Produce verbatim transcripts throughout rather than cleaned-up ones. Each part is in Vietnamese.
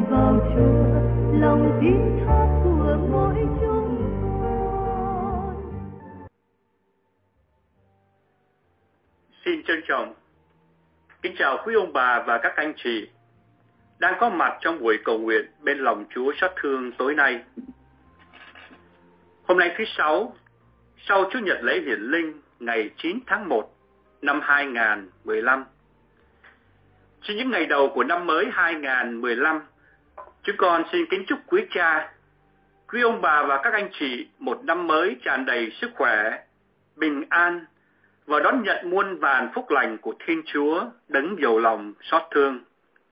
vào Chúa, lòng tin thác của mỗi chúng con. Xin trân trọng kính chào quý ông bà và các anh chị đang có mặt trong buổi cầu nguyện bên lòng Chúa xót thương tối nay. Hôm nay thứ Sáu, sau Chủ nhật lễ hiển linh ngày chín tháng một năm hai nghìn không trăm mười lăm. Trên những ngày đầu của năm mới hai nghìn không trăm mười lăm, chúng con xin kính chúc quý cha, quý ông bà và các anh chị một năm mới tràn đầy sức khỏe, bình an và đón nhận muôn vàn phúc lành của Thiên Chúa đấng giàu lòng xót thương.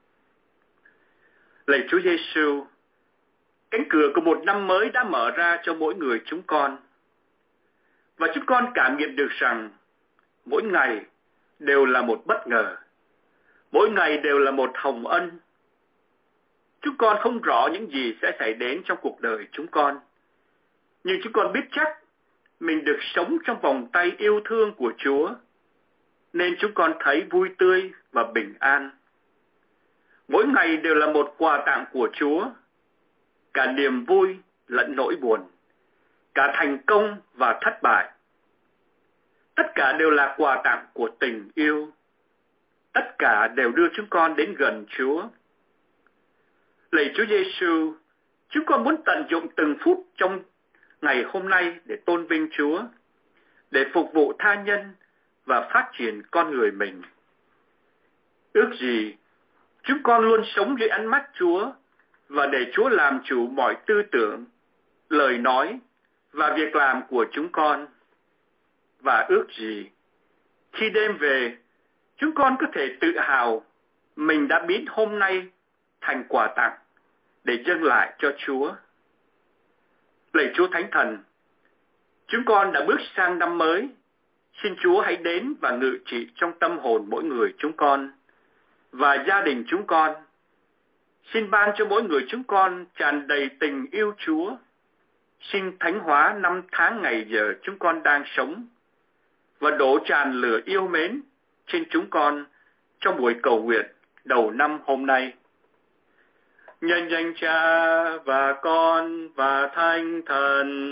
Lạy Chúa Giêsu, cánh cửa của một năm mới đã mở ra cho mỗi người chúng con. Và chúng con cảm nhận được rằng mỗi ngày đều là một bất ngờ, mỗi ngày đều là một hồng ân. Chúng con không rõ những gì sẽ xảy đến trong cuộc đời chúng con, nhưng chúng con biết chắc mình được sống trong vòng tay yêu thương của Chúa, nên chúng con thấy vui tươi và bình an. Mỗi ngày đều là một quà tặng của Chúa, cả niềm vui lẫn nỗi buồn, cả thành công và thất bại. Tất cả đều là quà tặng của tình yêu. Tất cả đều đưa chúng con đến gần Chúa. Lạy Chúa Giêsu, chúng con muốn tận dụng từng phút trong ngày hôm nay để tôn vinh Chúa, để phục vụ tha nhân và phát triển con người mình. Ước gì chúng con luôn sống dưới ánh mắt Chúa và để Chúa làm chủ mọi tư tưởng, lời nói và việc làm của chúng con. Và ước gì khi đêm về, chúng con có thể tự hào mình đã biến hôm nay thành quà tặng để dâng lại cho Chúa. Lạy Chúa Thánh Thần, chúng con đã bước sang năm mới. Xin Chúa hãy đến và ngự trị trong tâm hồn mỗi người chúng con và gia đình chúng con. Xin ban cho mỗi người chúng con tràn đầy tình yêu Chúa. Xin thánh hóa năm tháng ngày giờ chúng con đang sống và đổ tràn lửa yêu mến trên chúng con trong buổi cầu nguyện đầu năm hôm nay. Nhân danh Cha và Con và Thánh Thần.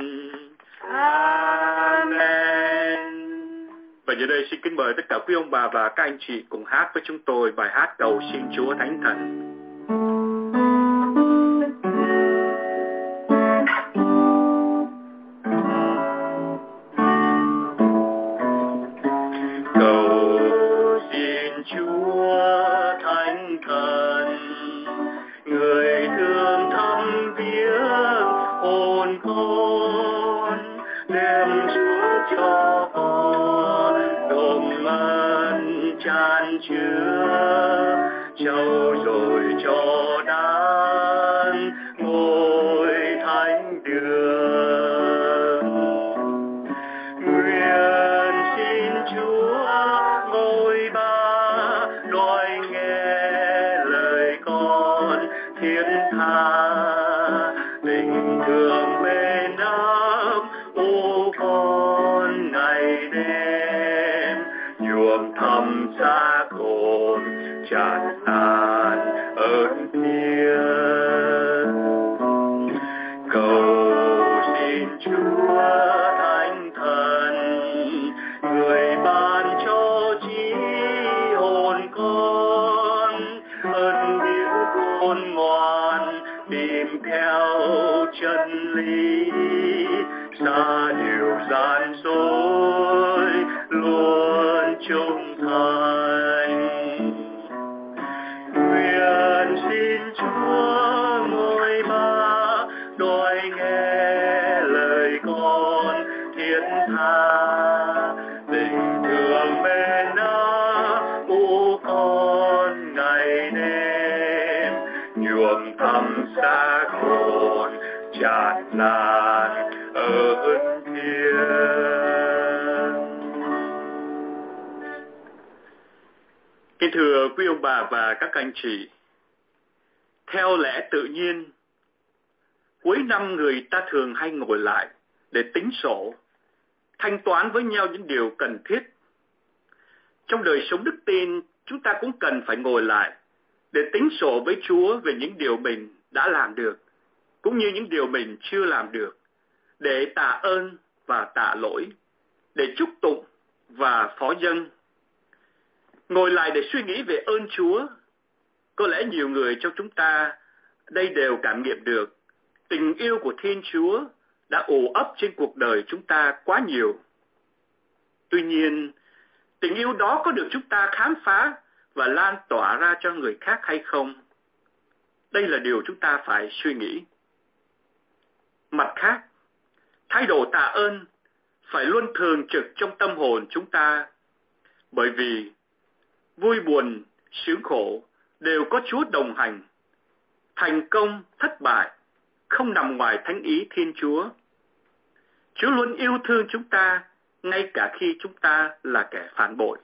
Amen. Và giờ đây xin kính mời tất cả quý ông bà và các anh chị cùng hát với chúng tôi bài hát cầu xin Chúa Thánh Thần. Kính thưa quý ông bà và các anh chị, theo lẽ tự nhiên, cuối năm người ta thường hay ngồi lại để tính sổ, thanh toán với nhau những điều cần thiết. Trong đời sống đức tin, chúng ta cũng cần phải ngồi lại để tính sổ với Chúa về những điều mình đã làm được, cũng như những điều mình chưa làm được, để tạ ơn và tạ lỗi, để chúc tụng và phó dâng. Ngồi lại để suy nghĩ về ơn Chúa. Có lẽ nhiều người trong chúng ta đây đều cảm nghiệm được tình yêu của Thiên Chúa đã ùa ấp trên cuộc đời chúng ta quá nhiều. Tuy nhiên, tình yêu đó có được chúng ta khám phá và lan tỏa ra cho người khác hay không? Đây là điều chúng ta phải suy nghĩ. Mặt khác, thái độ tạ ơn phải luôn thường trực trong tâm hồn chúng ta, bởi vì vui buồn, sướng khổ đều có Chúa đồng hành. Thành công, thất bại không nằm ngoài thánh ý Thiên Chúa. Chúa luôn yêu thương chúng ta, ngay cả khi chúng ta là kẻ phản bội.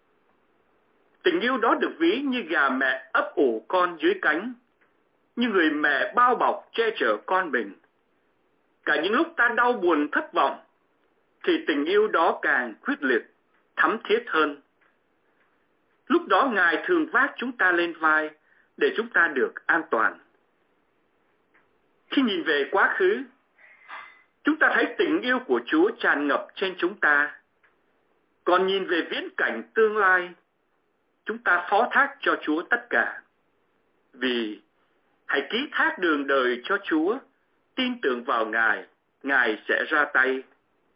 Tình yêu đó được ví như gà mẹ ấp ủ con dưới cánh, như người mẹ bao bọc che chở con mình. Cả những lúc ta đau buồn thất vọng, thì tình yêu đó càng quyết liệt, thắm thiết hơn. Lúc đó Ngài thường vác chúng ta lên vai để chúng ta được an toàn. Khi nhìn về quá khứ, chúng ta thấy tình yêu của Chúa tràn ngập trên chúng ta. Còn nhìn về viễn cảnh tương lai, chúng ta phó thác cho Chúa tất cả. Vì hãy ký thác đường đời cho Chúa, tin tưởng vào Ngài, Ngài sẽ ra tay.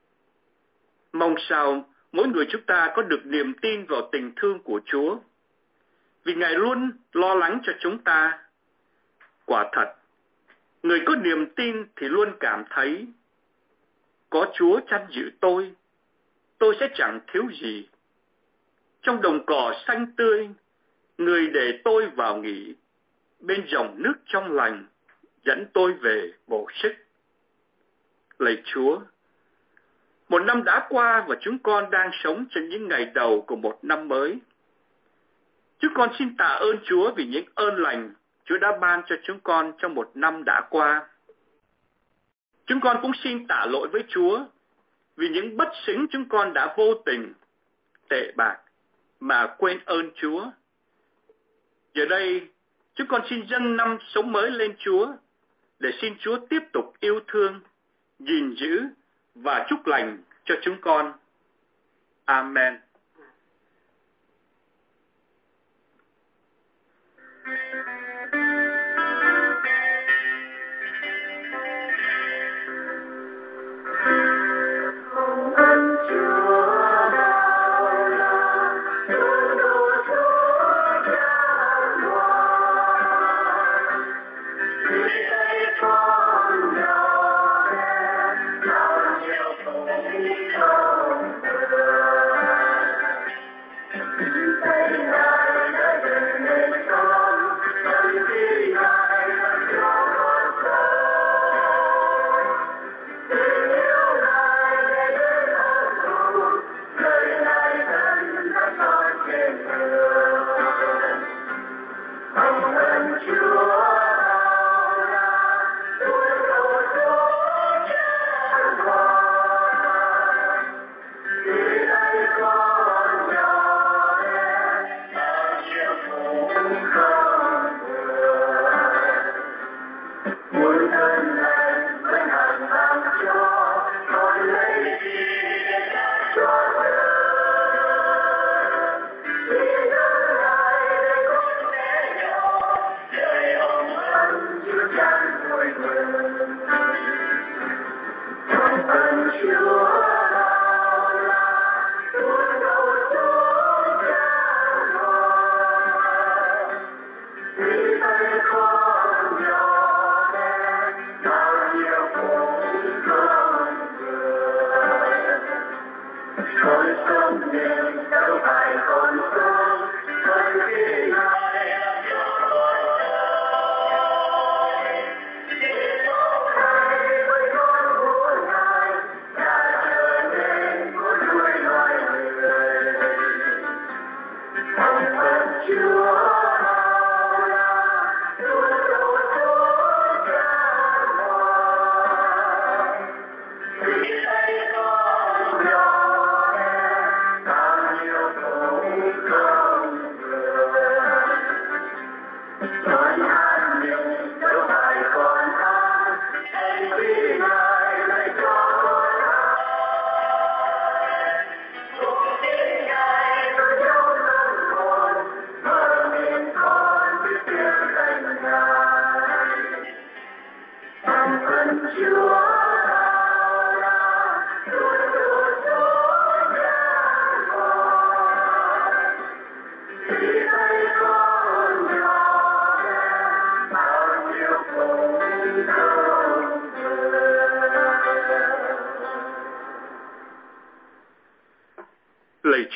Mong sao mỗi người chúng ta có được niềm tin vào tình thương của Chúa, vì Ngài luôn lo lắng cho chúng ta. Quả thật, người có niềm tin thì luôn cảm thấy có Chúa chăn giữ tôi, tôi sẽ chẳng thiếu gì. Trong đồng cỏ xanh tươi, người để tôi vào nghỉ, bên dòng nước trong lành, dẫn tôi về bổ sức. Lạy Chúa, một năm đã qua và chúng con đang sống trên những ngày đầu của một năm mới. Chúng con xin tạ ơn Chúa vì những ơn lành Chúa đã ban cho chúng con trong một năm đã qua. Chúng con cũng xin tạ lỗi với Chúa vì những bất xứng chúng con đã vô tình, tệ bạc mà quên ơn Chúa. Giờ đây, chúng con xin dâng năm sống mới lên Chúa để xin Chúa tiếp tục yêu thương, gìn giữ và chúc lành cho chúng con. Amen.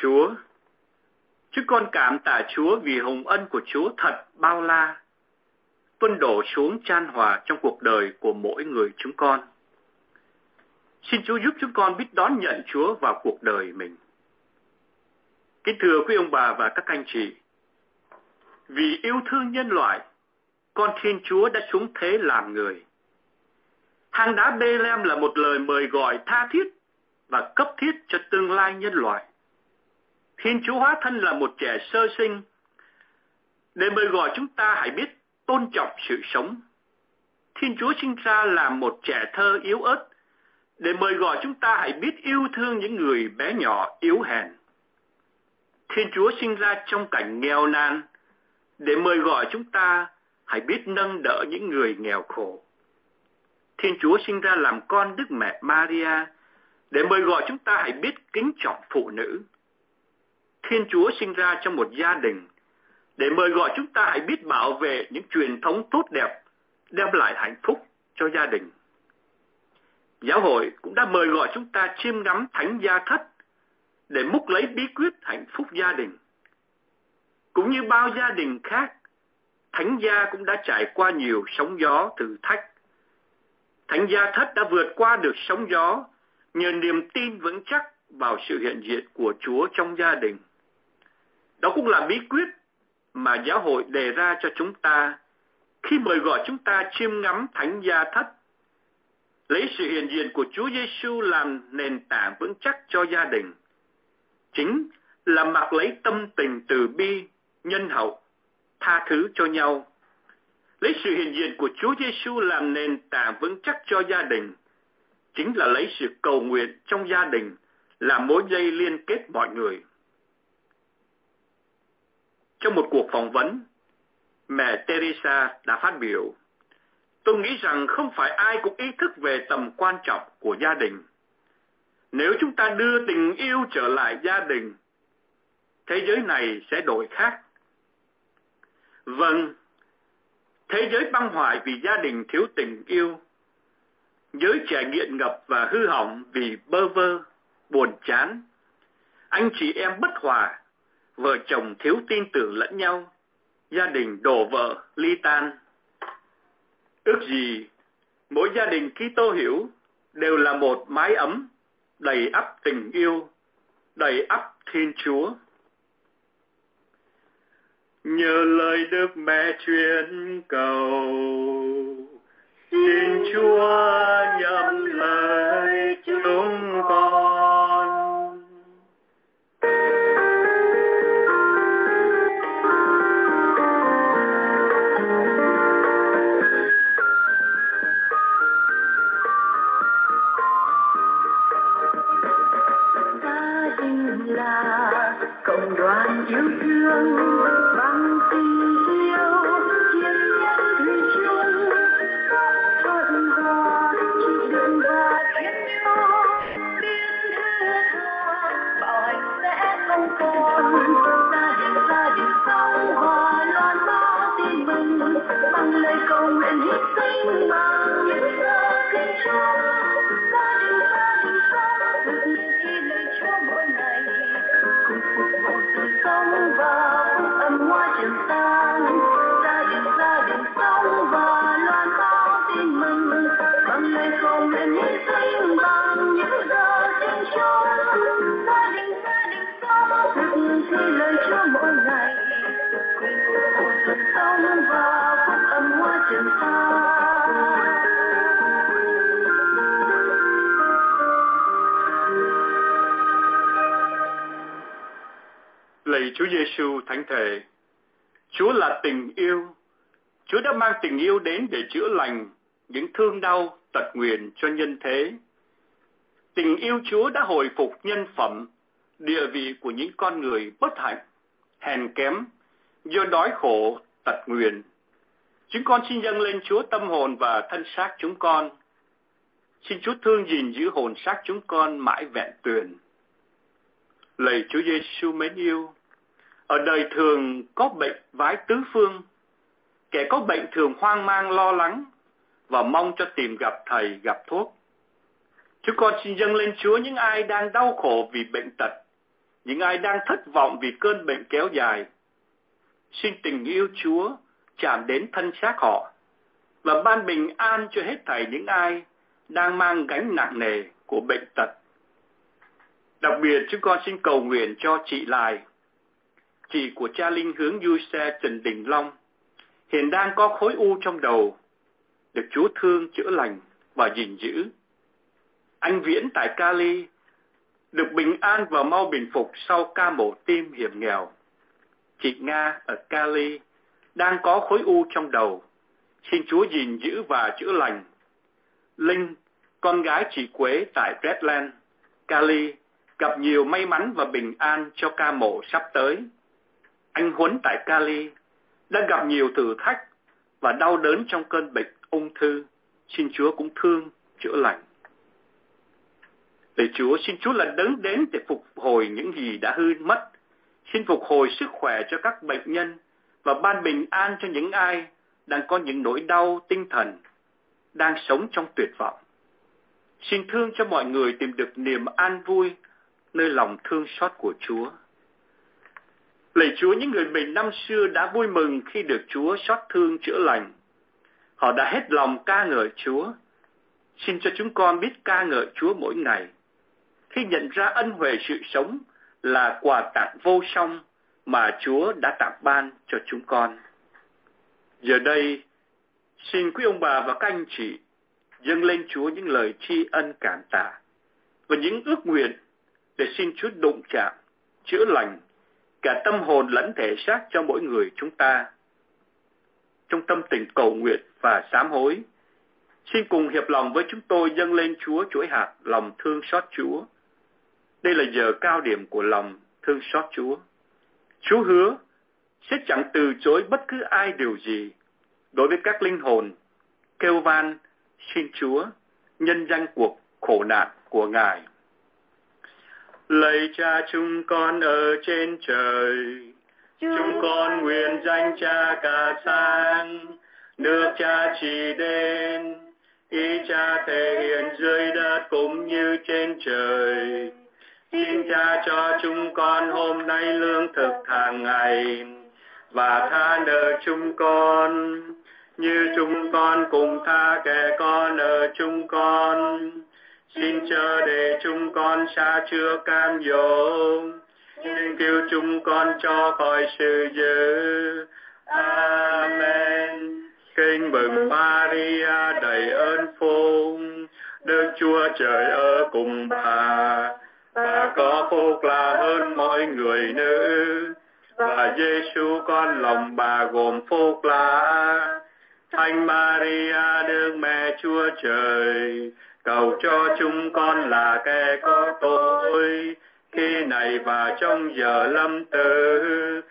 Chúa. Chúng con cảm tạ Chúa vì hồng ân của Chúa thật bao la, tuôn đổ xuống chan hòa trong cuộc đời của mỗi người chúng con. Xin Chúa giúp chúng con biết đón nhận Chúa vào cuộc đời mình. Kính thưa quý ông bà và các anh chị, vì yêu thương nhân loại, con Thiên Chúa đã xuống thế làm người. Hang đá Bê-lem là một lời mời gọi tha thiết và cấp thiết cho tương lai nhân loại. Thiên Chúa hóa thân là một trẻ sơ sinh để mời gọi chúng ta hãy biết tôn trọng sự sống. Thiên Chúa sinh ra làm một trẻ thơ yếu ớt để mời gọi chúng ta hãy biết yêu thương những người bé nhỏ yếu hèn. Thiên Chúa sinh ra trong cảnh nghèo nàn để mời gọi chúng ta hãy biết nâng đỡ những người nghèo khổ. Thiên Chúa sinh ra làm con Đức Mẹ Maria để mời gọi chúng ta hãy biết kính trọng phụ nữ. Thiên Chúa sinh ra trong một gia đình để mời gọi chúng ta hãy biết bảo vệ những truyền thống tốt đẹp, đem lại hạnh phúc cho gia đình. Giáo hội cũng đã mời gọi chúng ta chiêm ngắm thánh gia thất để múc lấy bí quyết hạnh phúc gia đình. Cũng như bao gia đình khác, thánh gia cũng đã trải qua nhiều sóng gió thử thách. Thánh gia thất đã vượt qua được sóng gió nhờ niềm tin vững chắc vào sự hiện diện của Chúa trong gia đình. Đó cũng là bí quyết mà giáo hội đề ra cho chúng ta khi mời gọi chúng ta chiêm ngắm thánh gia thất. Lấy sự hiện diện của Chúa Giêsu làm nền tảng vững chắc cho gia đình. Chính là mặc lấy tâm tình từ bi, nhân hậu, tha thứ cho nhau. Lấy sự hiện diện của Chúa Giêsu làm nền tảng vững chắc cho gia đình. Chính là lấy sự cầu nguyện trong gia đình làm mối dây liên kết mọi người. Trong một cuộc phỏng vấn, mẹ Teresa đã phát biểu, tôi nghĩ rằng không phải ai cũng ý thức về tầm quan trọng của gia đình. Nếu chúng ta đưa tình yêu trở lại gia đình, thế giới này sẽ đổi khác. Vâng, thế giới băng hoại vì gia đình thiếu tình yêu. Giới trẻ nghiện ngập và hư hỏng vì bơ vơ, buồn chán. Anh chị em bất hòa, vợ chồng thiếu tin tưởng lẫn nhau, gia đình đổ vỡ, ly tan. Ước gì mỗi gia đình Kitô hữu đều là một mái ấm đầy ắp tình yêu, đầy ắp Thiên Chúa. Nhờ lời Đức Mẹ truyền cầu, xin Chúa nhậm lời chúng con. Gia đình là cộng đoàn yêu thương bằng tình yêu thiên nhân thủy chung, thuận hòa chịu đựng và khiến nhau biến thứ tha, bạo hành sẽ không còn. Gia đình gia đình sau hòa loan báo tin mừng bằng lời cầu nguyện hy sinh bằng những giờ kinh chung. Gia đình gia đình sau được nghe thi lời Chúa mỗi ngày, cùng phục vụ sự sống và phúc âm hoa trần gian. Gia đình gia đình sống và loan báo tin mừng bằng lời cầu nguyện hy sinh bằng những giờ sinh chung. Gia đình gia đình sống được thi lời Chúa mỗi ngày, cùng phục vụ sự sống và phúc âm hoa trần gian. Lạy Chúa Giêsu thánh thể, Chúa là tình yêu. Chúa đã mang tình yêu đến để chữa lành những thương đau, tật nguyền cho nhân thế. Tình yêu Chúa đã hồi phục nhân phẩm, địa vị của những con người bất hạnh, hèn kém, do đói khổ, tật nguyền. Chúng con xin dâng lên Chúa tâm hồn và thân xác chúng con. Xin Chúa thương gìn giữ hồn xác chúng con mãi vẹn tuyền. Lạy Chúa Giêsu mến yêu, ở đời thường có bệnh vái tứ phương, kẻ có bệnh thường hoang mang lo lắng và mong cho tìm gặp thầy gặp thuốc. Chúng con xin dâng lên Chúa những ai đang đau khổ vì bệnh tật, những ai đang thất vọng vì cơn bệnh kéo dài. Xin tình yêu Chúa chạm đến thân xác họ và ban bình an cho hết thảy những ai đang mang gánh nặng nề của bệnh tật. Đặc biệt chúng con xin cầu nguyện cho chị Lại, chị của cha linh hướng du xe Trần Đình Long, hiện đang có khối u trong đầu, được Chúa thương chữa lành và gìn giữ. Anh Viễn tại Cali được bình an và mau bình phục sau ca mổ tim hiểm nghèo. Chị Nga ở Cali đang có khối u trong đầu, xin Chúa gìn giữ và chữa lành. Linh, con gái chị Quế tại Redland, Cali, gặp nhiều may mắn và bình an cho ca mổ sắp tới. Anh Huấn tại Cali đã gặp nhiều thử thách và đau đớn trong cơn bệnh ung thư, xin Chúa cũng thương chữa lành. Lạy Chúa, xin Chúa là đấng đến để phục hồi những gì đã hư mất. Xin phục hồi sức khỏe cho các bệnh nhân và ban bình an cho những ai đang có những nỗi đau tinh thần, đang sống trong tuyệt vọng. Xin thương cho mọi người tìm được niềm an vui nơi lòng thương xót của Chúa. Lạy Chúa, những người bệnh năm xưa đã vui mừng khi được Chúa xót thương chữa lành. Họ đã hết lòng ca ngợi Chúa. Xin cho chúng con biết ca ngợi Chúa mỗi ngày, khi nhận ra ân huệ sự sống là quà tặng vô song mà Chúa đã tặng ban cho chúng con. Giờ đây, xin quý ông bà và các anh chị dâng lên Chúa những lời tri ân cảm tạ và những ước nguyện để xin Chúa đụng chạm, chữa lành cả tâm hồn lẫn thể xác cho mỗi người chúng ta. Trong tâm tình cầu nguyện và sám hối, xin cùng hiệp lòng với chúng tôi dâng lên Chúa chuỗi hạt lòng thương xót Chúa. Đây là giờ cao điểm của lòng thương xót Chúa. Chúa hứa sẽ chẳng từ chối bất cứ ai điều gì đối với các linh hồn kêu van xin Chúa nhân danh cuộc khổ nạn của Ngài. Lạy Cha chúng con ở trên trời, chúng con nguyện danh Cha cả sáng, nước Cha chỉ đến, ý Cha thể hiện dưới đất cũng như trên trời. Xin Cha cho chúng con hôm nay lương thực hàng ngày, và tha nợ chúng con, như chúng con cùng tha kẻ con nợ chúng con. Xin chớ để chúng con sa chứa cam dỗ, nhưng cứu chúng con cho khỏi sự dữ. Amen. Kinh mừng Maria đầy ơn phúc, Đức Chúa Trời ở cùng bà. Bà có phúc là hơn mọi người nữ, và Giêsu con lòng bà gồm phúc là. Thánh Maria Đức Mẹ Chúa Trời, cầu cho chúng con là kẻ có tội, khi này và trong giờ lâm tử.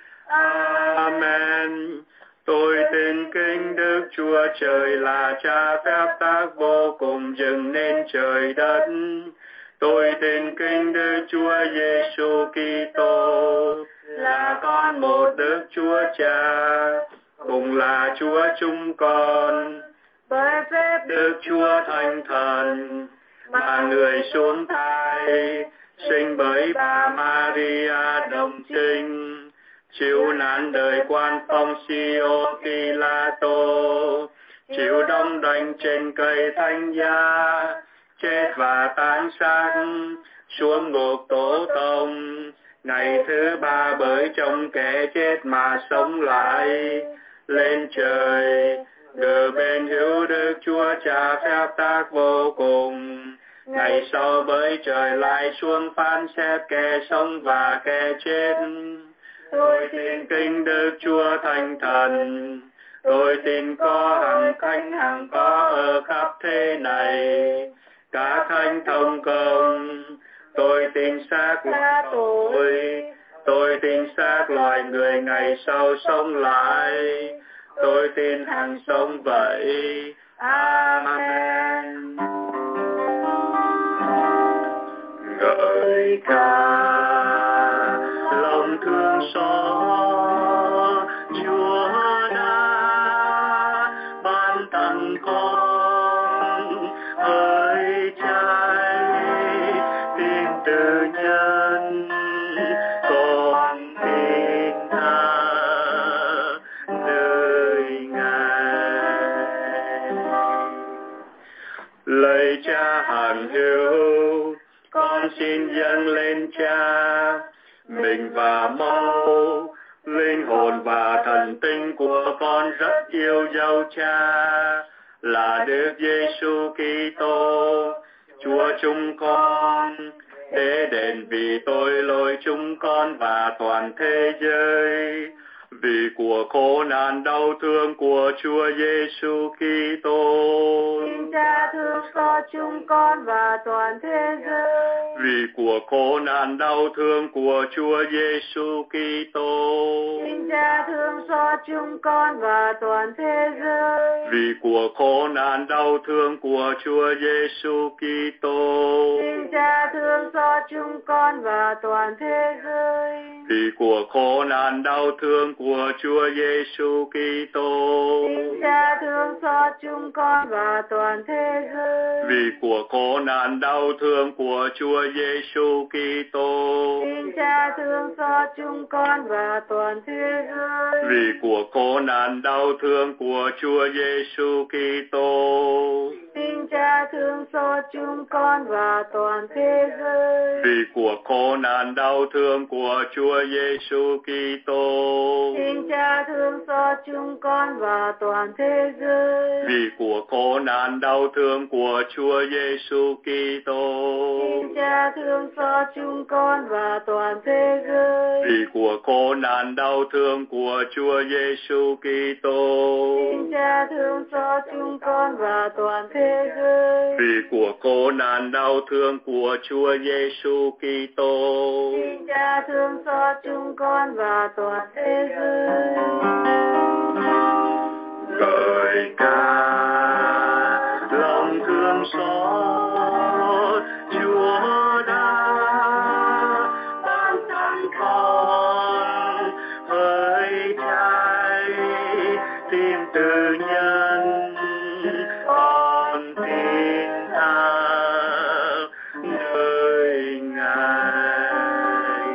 Amen. Tôi tin kính Đức Chúa Trời là Cha phép tác vô cùng dựng nên trời đất. Tôi tin kính Đức Chúa Giêsu Kitô là con một Đức Chúa Cha, cùng là Chúa chúng con. Bởi phép Đức Chúa Thánh Thần mà người xuống thai, sinh bởi bà Maria đồng trinh, chịu nạn đời quan Poncio Pilato, chịu đóng đinh trên cây thánh giá, chết và táng xác, xuống ngục tổ tông, ngày thứ ba bởi trong kẻ chết mà sống lại, lên trời, ngự bên hữu Đức Chúa Cha phép tác vô cùng. Ngày sau bởi trời lại xuống phán xét kẻ sống và kẻ chết. Tôi tin kính Đức Chúa Thánh Thần, tôi tin có hằng thánh hằng có ở khắp thế này, cả thánh thông công. Tôi tin xác là tôi, tôi tin xác loài người ngày sau sống lại. Tôi tin hằng sống vậy. Amen. Ngợi ca lòng thương xót Chúa đã ban tặng con ơi trái tim từ nhân hằng hữu, con xin dâng lên Cha mình và máu, linh hồn và thần tinh của con rất yêu dấu Cha là Đức Giêsu Kitô, Chúa chúng con, để đền vì tội lỗi chúng con và toàn thế giới, vì của khổ nạn đau thương của Chúa Giêsu Kitô. Xin Cha thương xót chúng con và toàn thế giới. Vì của khổ nạn đau thương của Chúa Giêsu Kitô. Xin Cha thương xót chúng con và toàn thế giới. Vì của khổ nạn đau thương của Chúa Giêsu Kitô. Xin Cha thương xót chúng con và toàn thế giới. Vì của khổ nạn đau thương của Chúa Giêsu Kitô. Xin Cha thương xót chúng con và toàn thế giới. Vì của khổ nạn đau thương của Chúa Giêsu Kitô. Xin Cha thương xót chúng con và toàn thế giới. Vì của khổ nạn đau thương của Chúa Giêsu Kitô. Xin Cha thương xót chúng con và toàn thế giới. Vì của khổ nạn đau thương của Chúa Giêsu Kitô. Xin Cha thương xót chúng con và toàn thế giới. Vì của khổ nạn đau thương của Chúa Giêsu Kitô. Xin Cha thương xót chúng con và toàn thế giới. Vì của khổ nạn đau thương của Chúa Giêsu Kitô. Xin Cha thương xót chúng con và toàn thế giới. Vì của khổ nạn đau thương của Chúa Giêsu Kitô. Xin Cha thương xót chúng con và toàn thế giới. Ngợi ca lòng thương xót Chúa đã ban tặng con hơi cháy tim tự nhân con tin ta nơi Ngài.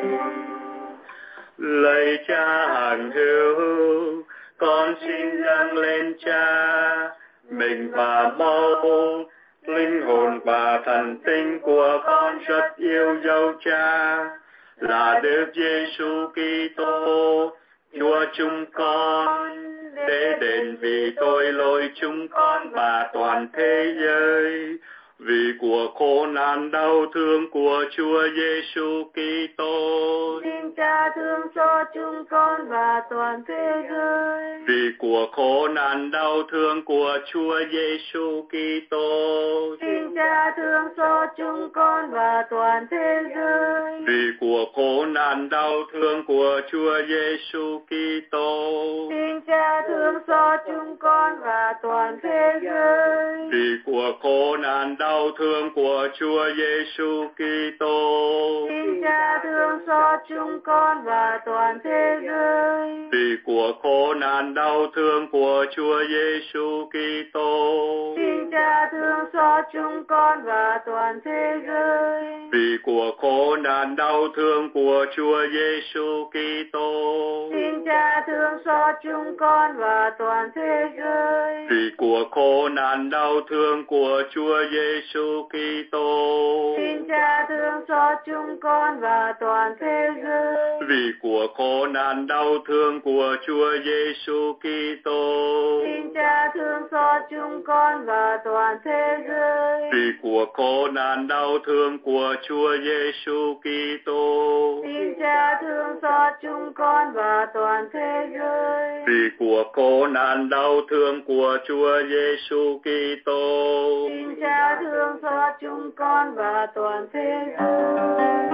Lạy Cha hằng hữu, con xin dâng lên Cha mình và máu, linh hồn và thần tinh của con rất yêu dấu Cha là Đức Giêsu Kitô, Chúa chúng con, để đền vì tội lỗi chúng con và toàn thế giới, vì của khổ nạn đau thương của Chúa Giêsu Kitô. Xin Cha thương xót chúng con và toàn thế giới. Vì của khổ nạn đau thương của Chúa Giêsu Kitô. Xin Cha thương xót chúng con và toàn thế giới. Vì của khổ nạn đau thương của Chúa Giêsu Kitô. Xin Cha thương xót chúng con và toàn thế giới. Vì của khổ nạn đau thương của Chúa Giêsu Kitô. Xin Cha thương xót chúng con và toàn thế giới. Vì của khổ nạn đau thương của Chúa Giêsu Kitô. Xin Cha thương xót chúng con và toàn thế giới. Vì của khổ nạn đau thương của Chúa Giêsu Kitô. Xin Cha thương xót chúng con và toàn thế giới. Vì của khổ nạn đau thương của Chúa Giêsu Kitô. Xin Cha thương xót chúng con và toàn thế giới. Vì của khổ nạn đau thương của Chúa Giêsu Kitô. Xin Cha thương xót chúng con và toàn thế giới. Vì của khổ nạn đau thương của Chúa Giêsu Kitô. Xin Cha thương xót chúng con và toàn thế giới. Vì của khổ nạn đau thương của Chúa Giêsu Kitô. Xin Cha thương xót chúng con và toàn thế giới.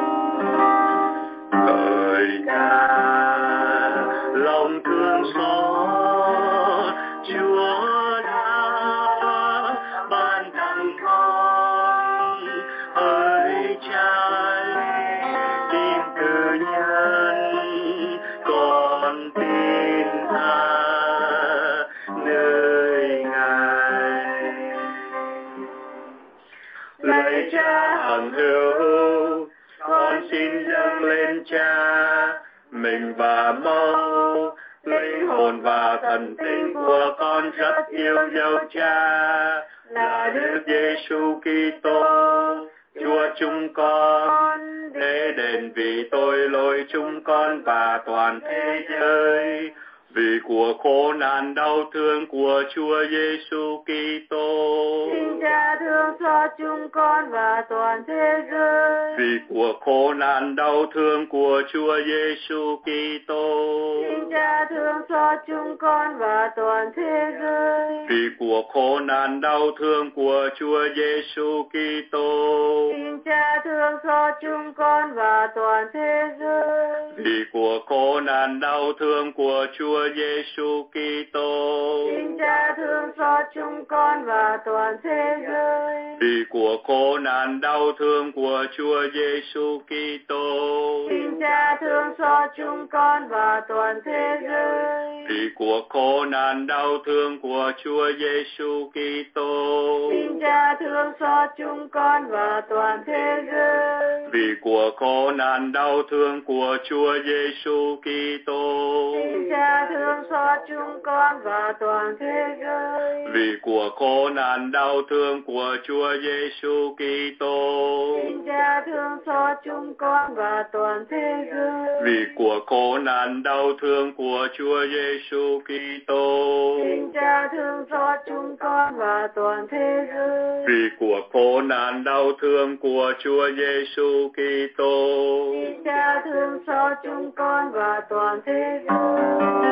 Ngợi ca lòng thương xót Chúa đã ban tặng con hơi cháy tim tự nhân con tin ta nơi Ngài. Lạy Cha hằng hữu, con xin dâng lên Cha mình và máu, linh hồn hồn và thần tinh của con rất yêu dấu Cha, là Đức Giêsu Kitô, Chúa chúng con, để đền vì tội lỗi chúng con và toàn thế giới, vì của khổ nạn đau thương của Chúa Giêsu Kitô. Xin Cha thương xót chúng con và toàn thế giới. Vì của khổ nạn đau thương của Chúa Giêsu Kitô. Xin Cha thương xót chúng con và toàn thế giới. Vì của khổ nạn đau thương của Chúa Giêsu Kitô. Xin Cha thương xót chúng con và toàn thế giới. Vì của khổ nạn đau thương của Chúa Giêsu Kitô. Xin Cha thương xót chúng con và toàn thế giới. Vì của khổ nạn đau thương của Chúa Giêsu Kitô. Xin Cha thương xót chúng con và toàn thế giới. Vì của khổ nạn đau thương của Chúa Giêsu Kitô. Xin Cha thương xót chúng con và toàn thế giới. Vì của khổ nạn đau thương của Chúa Giêsu Kitô. Xin Cha thương xót chúng con và toàn thế giới. Vì của khổ nạn đau thương của Chúa Giêsu Kitô. Xin Cha thương xót chúng con và toàn thế giới. Vì của khổ nạn đau thương của Chúa Giêsu Kitô. Xin Cha thương xót chúng con và toàn thế giới. Vì của khổ nạn đau thương của Chúa Giêsu Kitô. Xin Cha thương xót chúng con và toàn thế giới.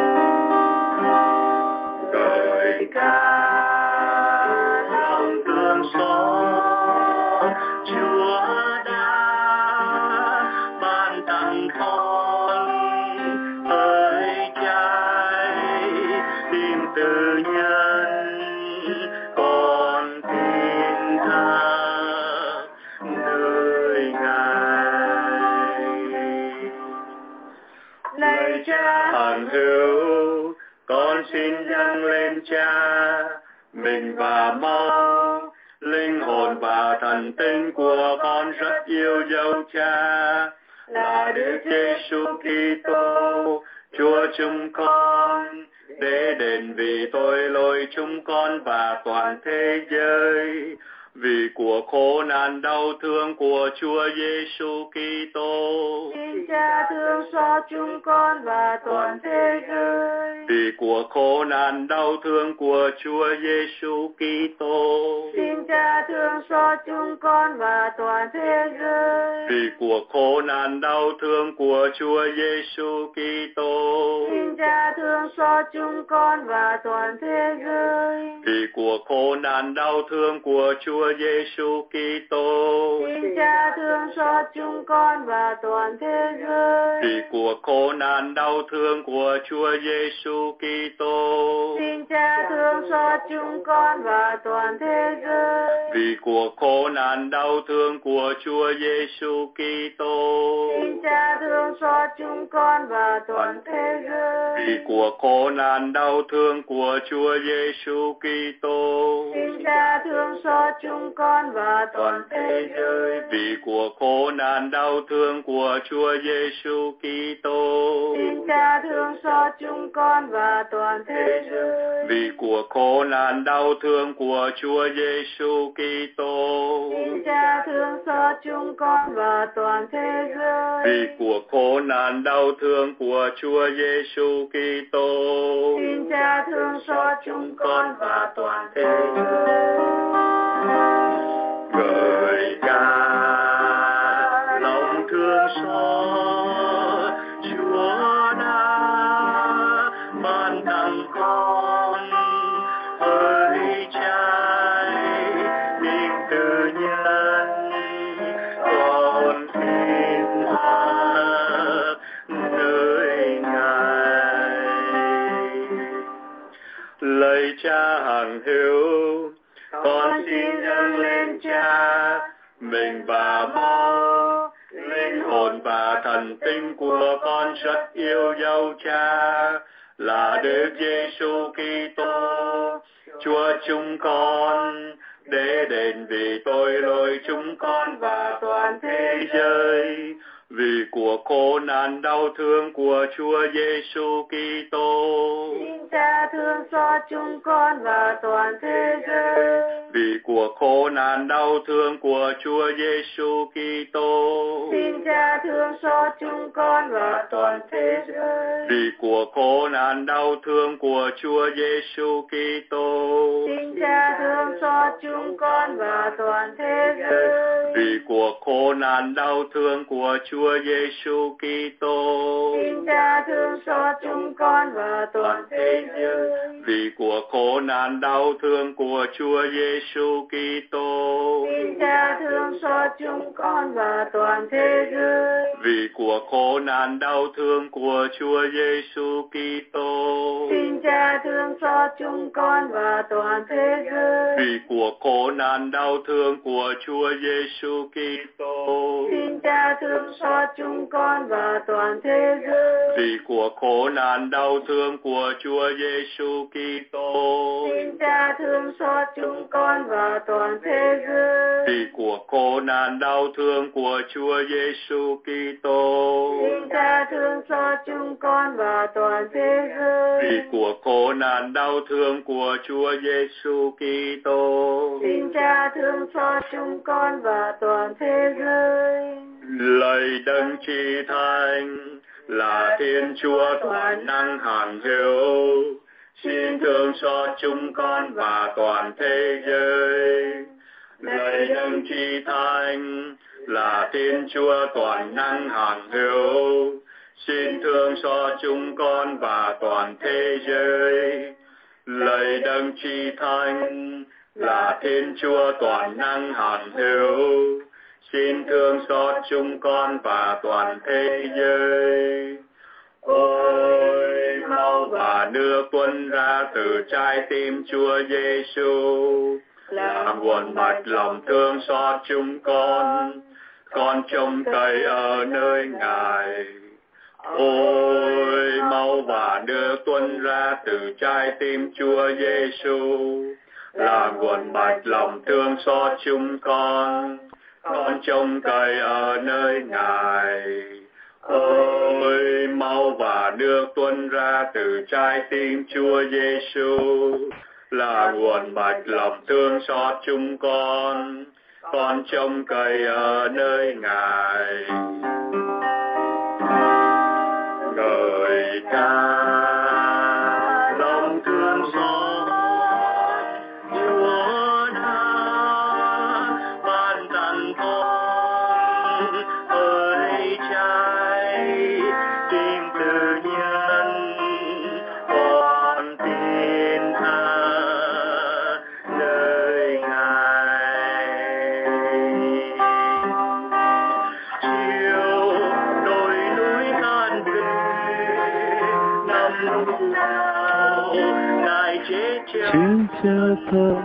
Ngợi ca lòng thương xót Chúa đã ban tặng con hơi cháy tim tự nhân con tin thác nơi Ngài. Lạy Cha Hằng hữu, con xin dâng lên Cha mình và mau linh hồn và thần tinh của con rất yêu dấu Cha, là Đức Giêsu Kitô, Chúa chúng con, để đền vì tội lỗi chúng con và toàn thế giới, vì của khổ nạn đau thương của Chúa Giêsu Kitô. Xin Cha thương xót chúng con và toàn thế giới. Vì của khổ nạn đau thương của Chúa Giêsu Kitô. Xin Cha thương xót chúng con và toàn thế giới. Vì của khổ nạn đau thương của Chúa Giêsu Kitô. Xin Cha thương xót chúng con và toàn thế giới. Vì của khổ nạn đau thương của Chúa Giêsu Kitô. Xin Cha thương xót chúng con và toàn thế giới. Vì của khổ nạn đau thương của Chúa Giêsu Kitô. Xin Cha thương xót chúng con và toàn thế giới. Vì của khổ nạn đau thương của Chúa Giêsu Kitô. Xin Cha thương xót chúng con và toàn thế giới. Vì của khổ nạn đau thương của Chúa Giêsu Kitô. Xin Cha thương xót chúng con và toàn thế giới. Vì của khổ nạn đau thương của Chúa Giêsu Kitô. Xin Cha thương xót chúng con và toàn thế giới. Vì của khổ nạn đau thương của Chúa Giêsu Kitô. Xin Cha thương xót chúng con và toàn thế giới. Vì của khổ nạn đau thương của Chúa Giêsu Kitô. Xin Cha thương xót chúng con và toàn thế giới. Ngợi ca lòng thương xót Chúa đã ban tặng con hơi cháy tình tự nhân con tin thác nơi Ngài. Lạy Cha hằng hữu, con xin dâng lên Cha mình và máu linh hồn và thần tinh của con rất yêu dấu Cha, là Đức Giêsu Kitô, Chúa chúng con, để đền vì tội lỗi chúng con và toàn thế giới, vì của khổ nạn đau thương của Chúa Giêsu Kitô. thương xót chúng con và toàn thế giới. Vì cuộc khổ nạn đau thương của Chúa Giêsu Kitô. Xin Cha thương xót chúng con và toàn thế giới. Vì cuộc khổ nạn đau thương của Chúa Giêsu Kitô. Xin Cha thương xót chúng con và toàn thế giới. Vì cuộc khổ nạn đau thương của Chúa Giêsu Kitô. Xin Cha thương xót chúng con và toàn thế giới. Vì cuộc khổ nạn đau thương của Chúa Giêsu Kitô. Xin Cha thương xót chúng con và toàn thế giới. Vì cuộc khổ nạn đau thương của Chúa Giêsu Kitô. Xin Cha thương xót chúng con và toàn thế giới. Vì cuộc khổ nạn đau thương của Chúa Giêsu Kitô. Xin Cha thương xót chúng con và toàn thế giới. Vì cuộc khổ nạn đau thương của Chúa Giêsu Kitô. Xin Cha thương xót chúng con và toàn thế giới. Vì cuộc khổ nạn đau thương của Chúa Giêsu Kitô. Xin Cha thương xót chúng con và toàn thế giới. Vì cuộc khổ nạn đau thương của Chúa Giêsu Kitô. Xin Cha thương xót chúng con và toàn thế giới. Lạy Đấng Chí Thánh là Thiên Chúa toàn năng hằng hữu, xin thương xót chúng con và toàn thế giới. Lạy Đấng Chí Thánh là Thiên Chúa toàn năng hằng hữu, xin thương xót chúng con và toàn thế giới. Lạy Đấng Chí Thánh là Thiên Chúa toàn năng hằng hữu, xin thương xót chúng con và toàn thế giới. Ôi máu và nước tuôn ra từ trái tim Chúa Giêsu là nguồn mạch lòng thương xót chúng con, con trông cậy ở nơi Ngài. Ôi máu và nước tuôn ra từ trái tim Chúa Giêsu là nguồn mạch lòng thương xót chúng con, con trông cậy ở nơi Ngài. Ôi máu và nước tuôn ra từ trái tim Chúa Giêsu là nguồn mạch lòng thương xót chúng con, con trông cậy ở nơi Ngài. Ngợi ca lòng thương xót Chúa đã ban tặng con ơi trái tim tự nhân, con tin tha nơi Ngài. Chiều đồi núi tan về năm lúc nào Ngài chết cha thân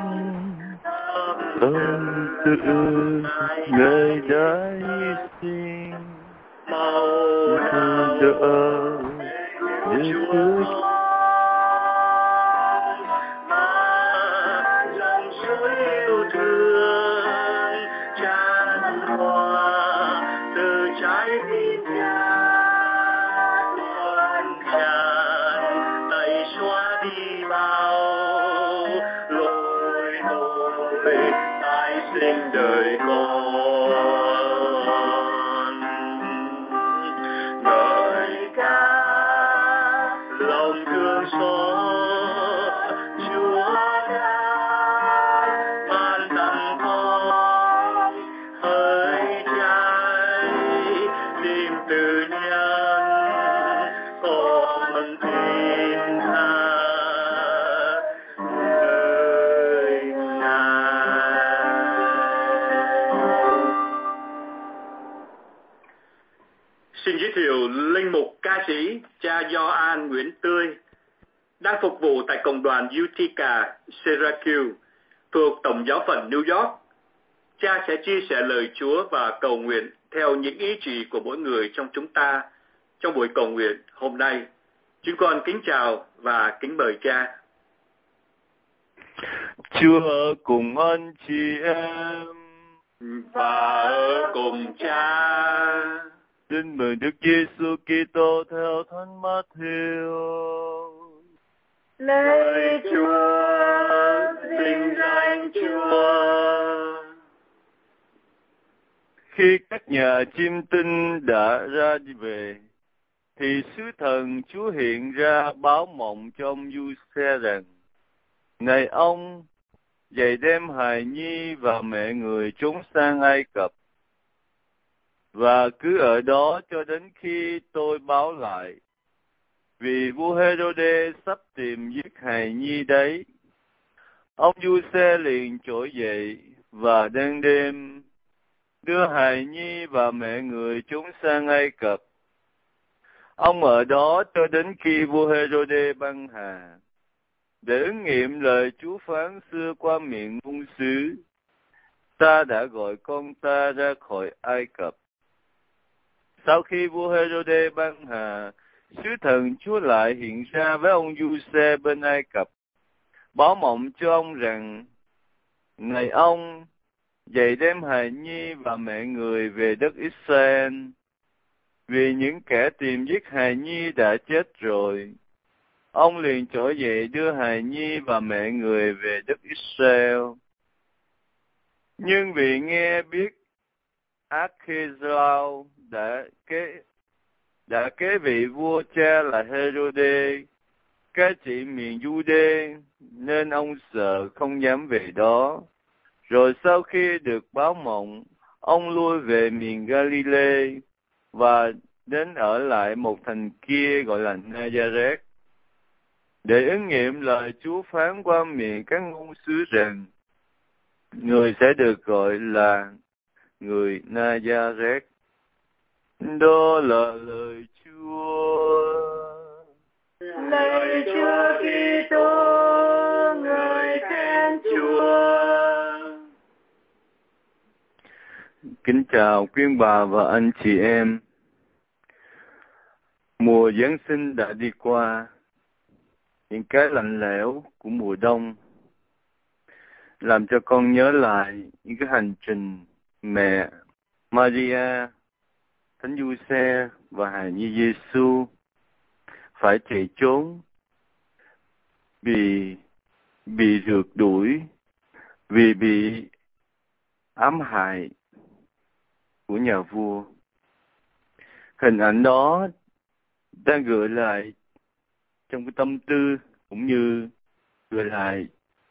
tâm tự Ngài đã hy sinh mau đỡ những thứ dòng suối yêu thương tràn hòa từ trái tim Cha tuôn tràn tay xóa đi bao lỗi lỗi tái sinh đời con. Ngợi ca lòng thương xót Chúa đã ban tặng con hỡi trái tim tự nhân, con tin tha nơi Ngài. Xin giới thiệu linh mục ca sĩ cha Gioan Nguyễn Tươi, đang phục vụ tại cộng đoàn Utica, Syracuse, thuộc Tổng giáo phận New York. Cha sẽ chia sẻ lời Chúa và cầu nguyện theo những ý chỉ của mỗi người trong chúng ta trong buổi cầu nguyện hôm nay. Chúng con kính chào và kính mời cha. Chúa ở cùng anh chị em và ở cùng cha. Tin mừng Đức Giêsu Kitô theo Thánh Matthew. Lời các nhà chiêm tinh đã ra đi về, thì sứ thần Chúa hiện ra báo mộng cho ông Giuse rằng: này ông, dậy đem hài nhi và mẹ người trốn sang Ai Cập, và cứ ở đó cho đến khi tôi báo lại, vì vua Hê-rô-đê sắp tìm giết hài nhi đấy. Ông Giuse liền trỗi dậy và đang đêm đưa hài nhi và mẹ người trốn sang Ai Cập. Ông ở đó cho đến khi vua Hê-rô-đê băng hà, để ứng nghiệm lời Chúa phán xưa qua miệng ngôn sứ: ta đã gọi con ta ra khỏi Ai Cập. Sau khi vua Hê-rô-đê băng hà, sứ thần Chúa lại hiện ra với ông Giuse bên Ai Cập, báo mộng cho ông rằng: này ông, dậy đem hài nhi và mẹ người về đất Israel, vì những kẻ tìm giết hài nhi đã chết rồi. Ông liền trỗi dậy đưa hài nhi và mẹ người về đất Israel. Nhưng vì nghe biết Ác-khê-rao đã kế đã kế vị vua cha là Hê-rô-đê, cai trị miền Giu-đê, nên ông sợ không dám về đó. Rồi sau khi được báo mộng, ông lui về miền Ga-li-lê và đến ở lại một thành kia gọi là Na-gia-rét, để ứng nghiệm lời Chúa phán qua miệng các ngôn sứ rằng: người sẽ được gọi là người Na-gia-rét. Đó là lời Chúa. Lạy Chúa Kitô, ngợi khen Chúa. Kính chào quý bà và anh chị em. Mùa Giáng sinh đã đi qua. Những cái lạnh lẽo của mùa đông làm cho con nhớ lại những cái hành trình mẹ Maria, Thánh Giuse và hài nhi Giêsu phải chạy trốn vì bị rượt đuổi, vì bị ám hại của nhà vua. Hình ảnh đó đang gợi lại trong cái tâm tư, cũng như gợi lại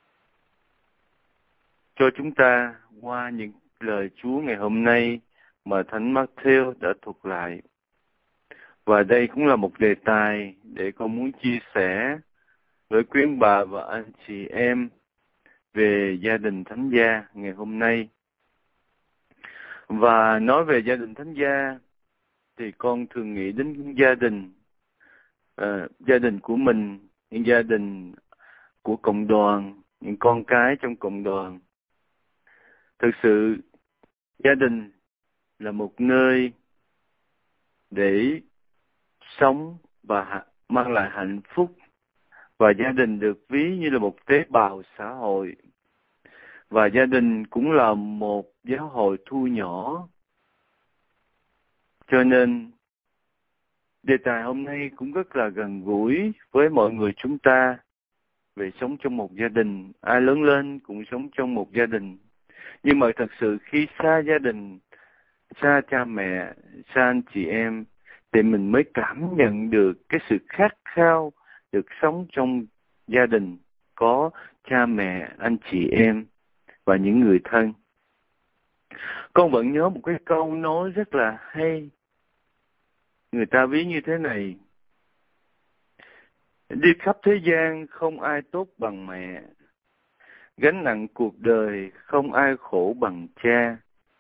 cho chúng ta qua những lời Chúa ngày hôm nay mà Thánh Mác-thêu đã thuật lại. Và đây cũng là một đề tài để con muốn chia sẻ với quý bà và anh chị em về gia đình Thánh gia ngày hôm nay. Và nói về gia đình Thánh gia thì con thường nghĩ đến gia đình, uh, gia đình của mình, những gia đình của cộng đoàn, những con cái trong cộng đoàn. Thực sự, gia đình là một nơi để sống và mang lại hạnh phúc. Và gia đình được ví như là một tế bào xã hội. Và gia đình cũng là một giáo hội thu nhỏ. Cho nên, đề tài hôm nay cũng rất là gần gũi với mọi người chúng ta về sống trong một gia đình. Ai lớn lên cũng sống trong một gia đình. Nhưng mà thật sự khi xa gia đình, xa cha mẹ, xa anh chị em, thì mình mới cảm nhận được cái sự khát khao được sống trong gia đình, có cha mẹ, anh chị em và những người thân. Con vẫn nhớ một cái câu nói rất là hay. Người ta ví như thế này: đi khắp thế gian không ai tốt bằng mẹ, gánh nặng cuộc đời không ai khổ bằng cha.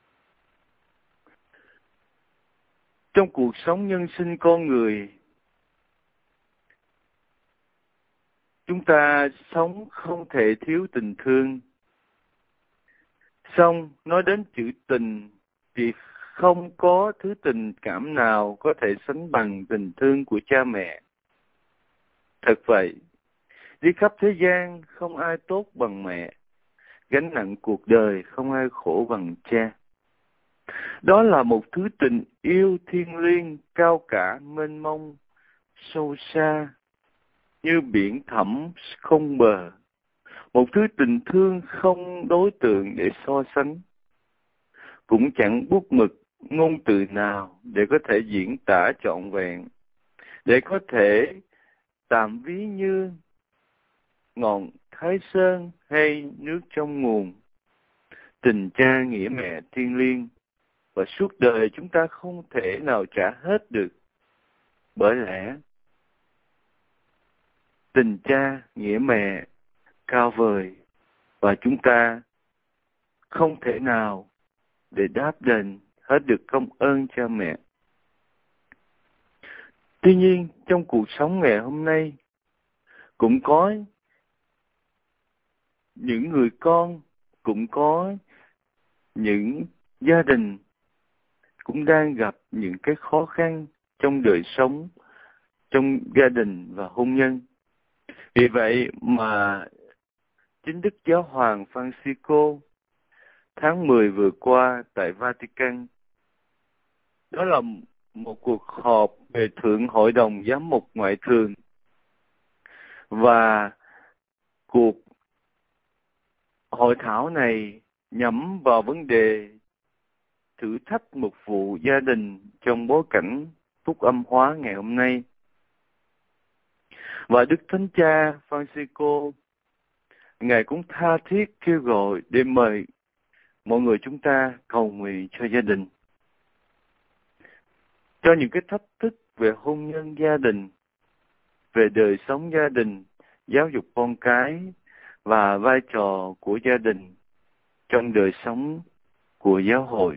Trong cuộc sống nhân sinh con người, chúng ta sống không thể thiếu tình thương. Xong, nói đến chữ tình thì không có thứ tình cảm nào có thể sánh bằng tình thương của cha mẹ. Thật vậy, đi khắp thế gian không ai tốt bằng mẹ, gánh nặng cuộc đời không ai khổ bằng cha. Đó là một thứ tình yêu thiêng liêng, cao cả, mênh mông, sâu xa, như biển thẳm không bờ. Một thứ tình thương không đối tượng để so sánh, cũng chẳng bút mực ngôn từ nào để có thể diễn tả trọn vẹn, để có thể tạm ví như ngọn Thái Sơn hay nước trong nguồn, tình cha nghĩa mẹ thiêng liêng, và suốt đời chúng ta không thể nào trả hết được. Bởi lẽ tình cha nghĩa mẹ cao vời, và chúng ta không thể nào để đáp đền hết được công ơn cha mẹ. Tuy nhiên, trong cuộc sống ngày hôm nay, cũng có những người con, cũng có những gia đình cũng đang gặp những cái khó khăn trong đời sống, trong gia đình và hôn nhân. Vì vậy mà chính Đức Giáo hoàng Francisco tháng mười vừa qua tại Vatican, đó là một cuộc họp về Thượng Hội đồng Giám mục Ngoại thường, và cuộc hội thảo này nhắm vào vấn đề thử thách mục vụ gia đình trong bối cảnh phúc âm hóa ngày hôm nay. Và Đức Thánh Cha Francisco, Ngài cũng tha thiết kêu gọi để mời mọi người chúng ta cầu nguyện cho gia đình, cho những cái thách thức về hôn nhân gia đình, về đời sống gia đình, giáo dục con cái và vai trò của gia đình trong đời sống của giáo hội.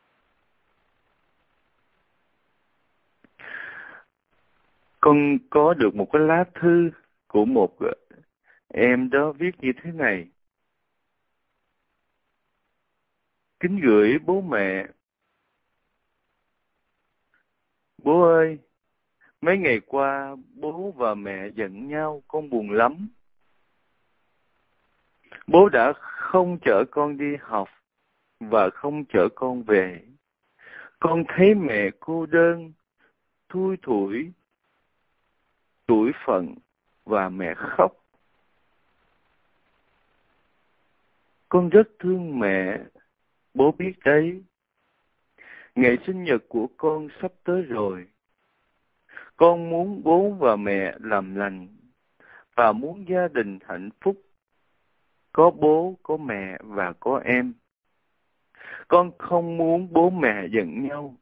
Con có được một cái lá thư của một em đó viết như thế này: kính gửi bố mẹ. Bố ơi, mấy ngày qua bố và mẹ giận nhau, con buồn lắm. Bố đã không chở con đi học và không chở con về. Con thấy mẹ cô đơn, thui thủi, tủi phận và mẹ khóc. Con rất thương mẹ, bố biết đấy. Ngày sinh nhật của con sắp tới rồi. Con muốn bố và mẹ làm lành và muốn gia đình hạnh phúc, có bố, có mẹ và có em. Con không muốn bố mẹ giận nhau.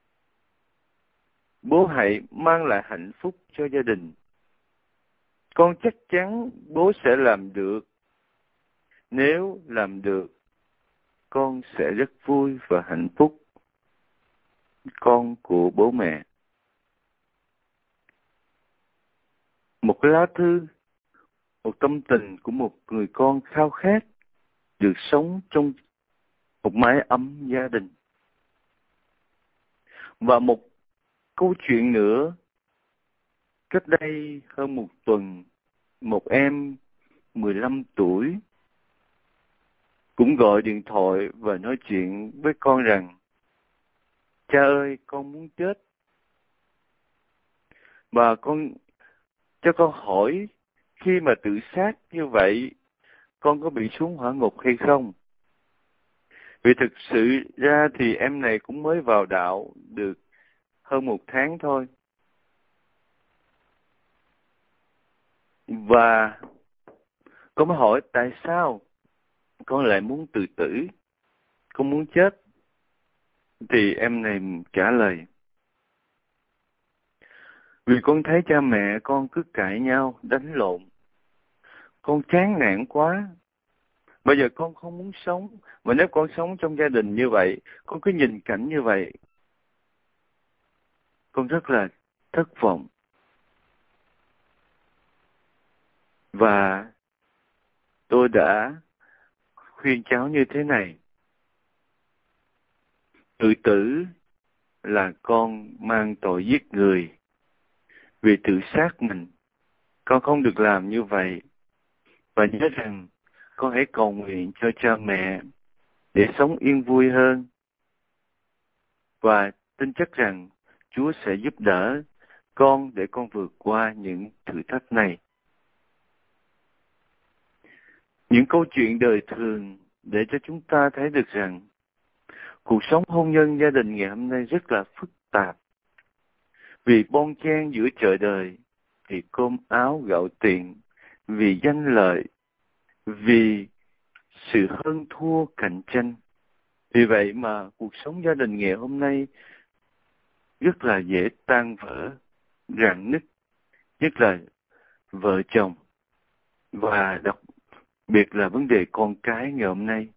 Bố hãy mang lại hạnh phúc cho gia đình. Con chắc chắn bố sẽ làm được. Nếu làm được, con sẽ rất vui và hạnh phúc. Con của bố mẹ. Một cái lá thư, một tâm tình của một người con khao khát được sống trong một mái ấm gia đình. Và một câu chuyện nữa, cách đây hơn một tuần, một em mười lăm tuổi cũng gọi điện thoại và nói chuyện với con rằng: cha ơi, con muốn chết. Và con cho con hỏi, khi mà tự sát như vậy, con có bị xuống hỏa ngục hay không? Vì thực sự ra thì em này cũng mới vào đạo được hơn một tháng thôi. Và con mới hỏi tại sao con lại muốn tự tử, con muốn chết. Thì em này trả lời: vì con thấy cha mẹ con cứ cãi nhau, đánh lộn. Con chán nản quá. Bây giờ con không muốn sống. Mà nếu con sống trong gia đình như vậy, con cứ nhìn cảnh như vậy, con rất là thất vọng. Và tôi đã khuyên cháu như thế này: tự tử là con mang tội giết người, vì tự sát mình. Con không được làm như vậy. Và nhớ rằng con hãy cầu nguyện cho cha mẹ để sống yên vui hơn. Và tin chắc rằng Chúa sẽ giúp đỡ con để con vượt qua những thử thách này. Những câu chuyện đời thường để cho chúng ta thấy được rằng Cuộc sống hôn nhân gia đình ngày hôm nay rất là phức tạp. Vì bon chen giữa trời đời, thì cơm áo gạo tiền, vì danh lợi, vì sự hơn thua cạnh tranh. Vì vậy mà cuộc sống gia đình ngày hôm nay rất là dễ tan vỡ, rạn nứt, nhất là vợ chồng, và đặc biệt là vấn đề con cái ngày hôm nay.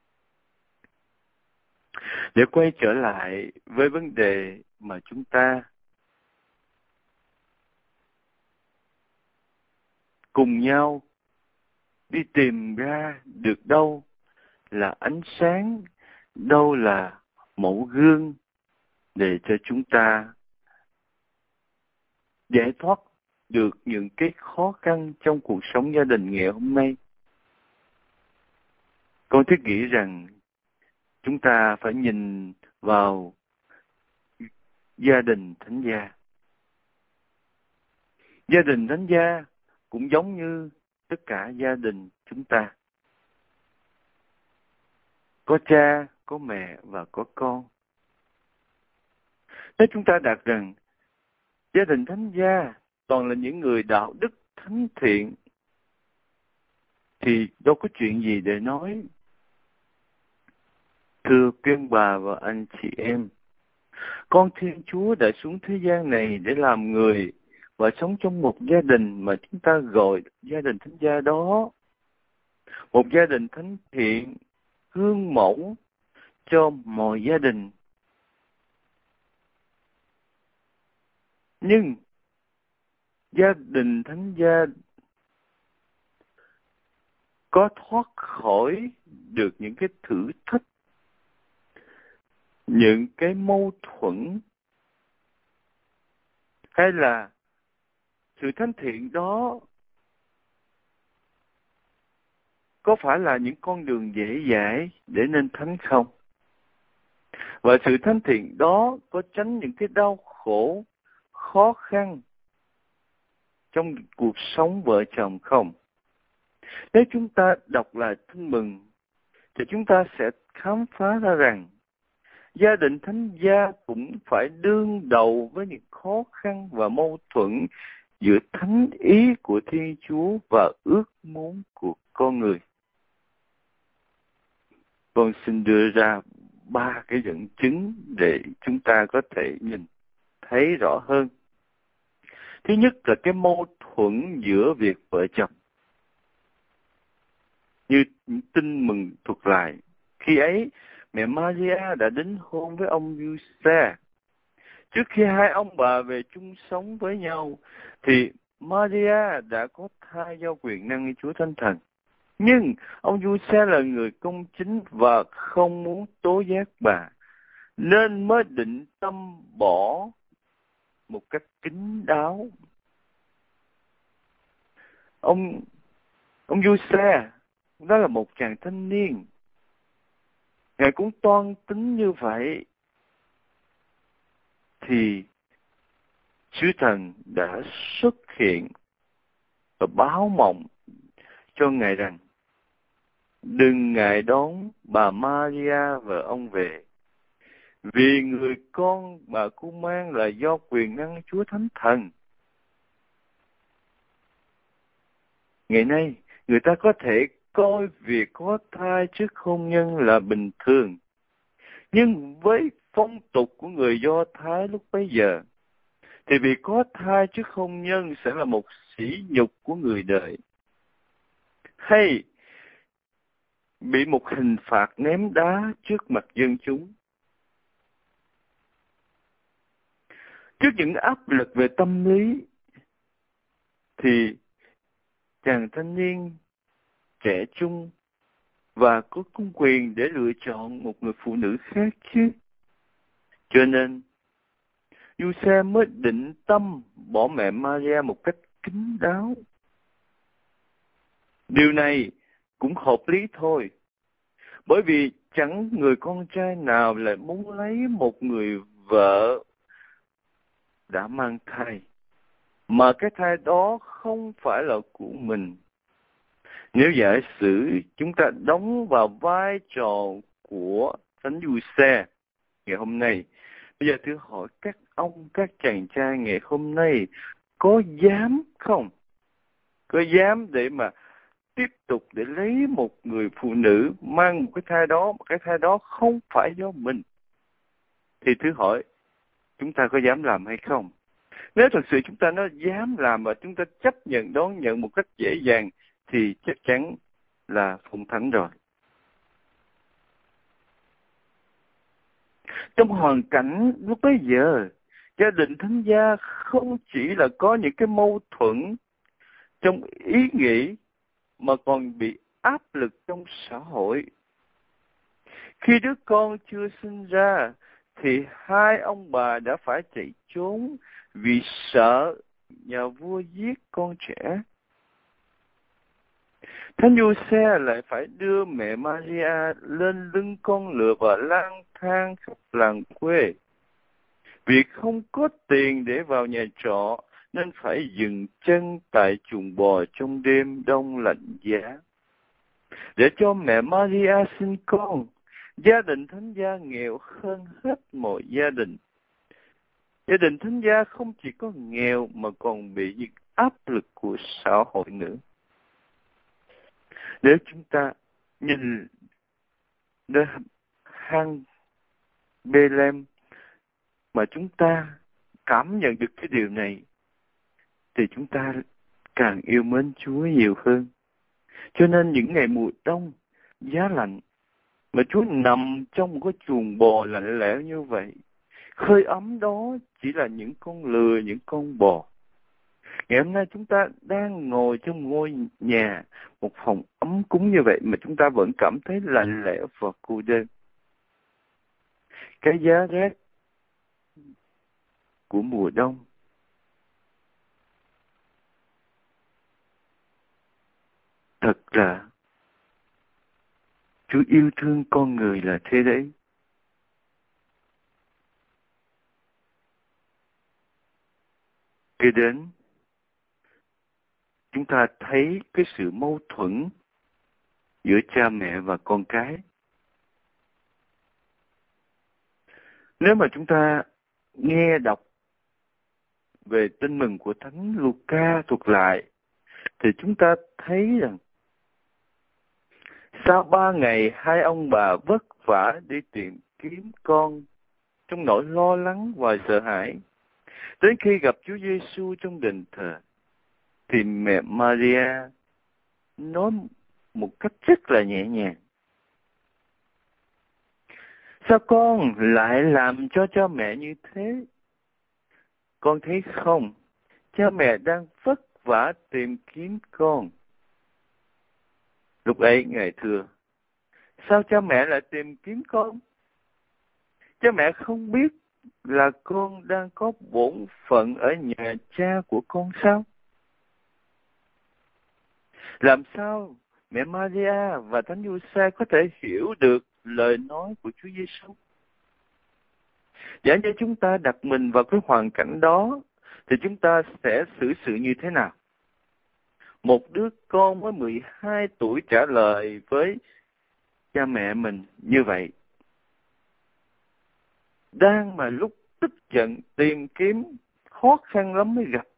Để quay trở lại với vấn đề mà chúng ta cùng nhau đi tìm ra được đâu là ánh sáng, đâu là mẫu gương để cho chúng ta giải thoát được những cái khó khăn trong cuộc sống gia đình ngày hôm nay. Con thiết nghĩ rằng chúng ta phải nhìn vào gia đình thánh gia. Gia đình thánh gia cũng giống như tất cả gia đình chúng ta. Có cha, có mẹ và có con. Nếu chúng ta đạt rằng gia đình thánh gia toàn là những người đạo đức thánh thiện, thì đâu có chuyện gì để nói. Thưa quý ông bà và anh chị em, con Thiên Chúa đã xuống thế gian này để làm người và sống trong một gia đình mà chúng ta gọi gia đình thánh gia đó. Một gia đình thánh thiện, gương mẫu cho mọi gia đình. Nhưng gia đình thánh gia có thoát khỏi được những cái thử thách, những cái mâu thuẫn, hay là sự thánh thiện đó có phải là những con đường dễ dãi để nên thánh không? Và sự thánh thiện đó có tránh những cái đau khổ, khó khăn trong cuộc sống vợ chồng không? Nếu chúng ta đọc lại Tin Mừng, thì chúng ta sẽ khám phá ra rằng gia đình thánh gia cũng phải đương đầu với những khó khăn và mâu thuẫn giữa thánh ý của Thiên Chúa và ước muốn của con người. Con xin đưa ra ba cái dẫn chứng để chúng ta có thể nhìn thấy rõ hơn. Thứ nhất là cái mâu thuẫn giữa việc vợ chồng. Như Tin Mừng thuật lại, khi ấy mẹ Maria đã đính hôn với ông Giuse. Trước khi hai ông bà về chung sống với nhau, thì Maria đã có thai do quyền năng Chúa Thánh Thần. Nhưng ông Giuse là người công chính và không muốn tố giác bà, nên mới định tâm bỏ một cách kín đáo. Ông ông Giuse đó là một chàng thanh niên, Ngài cũng toan tính như vậy, thì Chúa Thần đã xuất hiện và báo mộng cho Ngài rằng đừng ngại đón bà Maria vợ ông về, vì người con bà cô mang là do quyền năng Chúa Thánh Thần. Ngày nay, người ta có thể coi việc có thai trước hôn nhân là bình thường. Nhưng với phong tục của người Do Thái lúc bấy giờ, thì việc có thai trước hôn nhân sẽ là một sỉ nhục của người đời, hay bị một hình phạt ném đá trước mặt dân chúng. Trước những áp lực về tâm lý, thì chàng thanh niên trẻ trung và có công quyền để lựa chọn một người phụ nữ khác chứ. Cho nên, Giuse mới định tâm bỏ mẹ Maria một cách kín đáo. Điều này cũng hợp lý thôi, bởi vì chẳng người con trai nào lại muốn lấy một người vợ đã mang thai, mà cái thai đó không phải là của mình. Nếu giả sử chúng ta đóng vào vai trò của Thánh Giuse ngày hôm nay. Bây giờ thưa hỏi các ông, các chàng trai ngày hôm nay có dám không? Có dám để mà tiếp tục để lấy một người phụ nữ mang một cái thai đó, một cái thai đó không phải do mình? Thì thưa hỏi, chúng ta có dám làm hay không? Nếu thật sự chúng ta nó dám làm và chúng ta chấp nhận đón nhận một cách dễ dàng thì chắc chắn là phụng thánh rồi. Trong hoàn cảnh lúc bấy giờ, gia đình Thánh Gia không chỉ là có những cái mâu thuẫn trong ý nghĩ mà còn bị áp lực trong xã hội. Khi đứa con chưa sinh ra thì hai ông bà đã phải chạy trốn vì sợ nhà vua giết con trẻ. Thánh Giuse lại phải đưa mẹ Maria lên lưng con lừa và lang thang khắp làng quê. Vì không có tiền để vào nhà trọ nên phải dừng chân tại chuồng bò trong đêm đông lạnh giá. Để cho mẹ Maria sinh con, gia đình Thánh Gia nghèo hơn hết mọi gia đình. Gia đình Thánh Gia không chỉ có nghèo mà còn bị những áp lực của xã hội nữa. Nếu chúng ta nhìn đến hang Bethlehem mà chúng ta cảm nhận được cái điều này thì chúng ta càng yêu mến Chúa nhiều hơn. Cho nên những ngày mùa đông giá lạnh mà Chúa nằm trong một cái chuồng bò lạnh lẽo như vậy, hơi ấm đó chỉ là những con lừa, những con bò. Ngày hôm nay chúng ta đang ngồi trong ngôi nhà, một phòng ấm cúng như vậy mà chúng ta vẫn cảm thấy lạnh lẽo và cô đơn. Cái giá rét của mùa đông thật là Chúa yêu thương con người là thế đấy. Kế đến chúng ta thấy cái sự mâu thuẫn giữa cha mẹ và con cái. Nếu mà chúng ta nghe đọc về tin mừng của Thánh Luca thuật lại, thì chúng ta thấy rằng sau ba ngày hai ông bà vất vả đi tìm kiếm con trong nỗi lo lắng và sợ hãi. Đến khi gặp Chúa Giêsu trong đền thờ, thì mẹ Maria nói một cách rất là nhẹ nhàng: sao con lại làm cho cha mẹ như thế? Con thấy không, cha mẹ đang vất vả tìm kiếm con. Lúc ấy Ngài thưa: sao cha mẹ lại tìm kiếm con? Cha mẹ không biết là con đang có bổn phận ở nhà cha của con sao? Làm sao mẹ Maria và Thánh Giuse có thể hiểu được lời nói của Chúa Giêsu? Giả như chúng ta đặt mình vào cái hoàn cảnh đó, thì chúng ta sẽ xử sự như thế nào? Một đứa con mới mười hai tuổi trả lời với cha mẹ mình như vậy, đang mà lúc tức giận tìm kiếm khó khăn lắm mới gặp,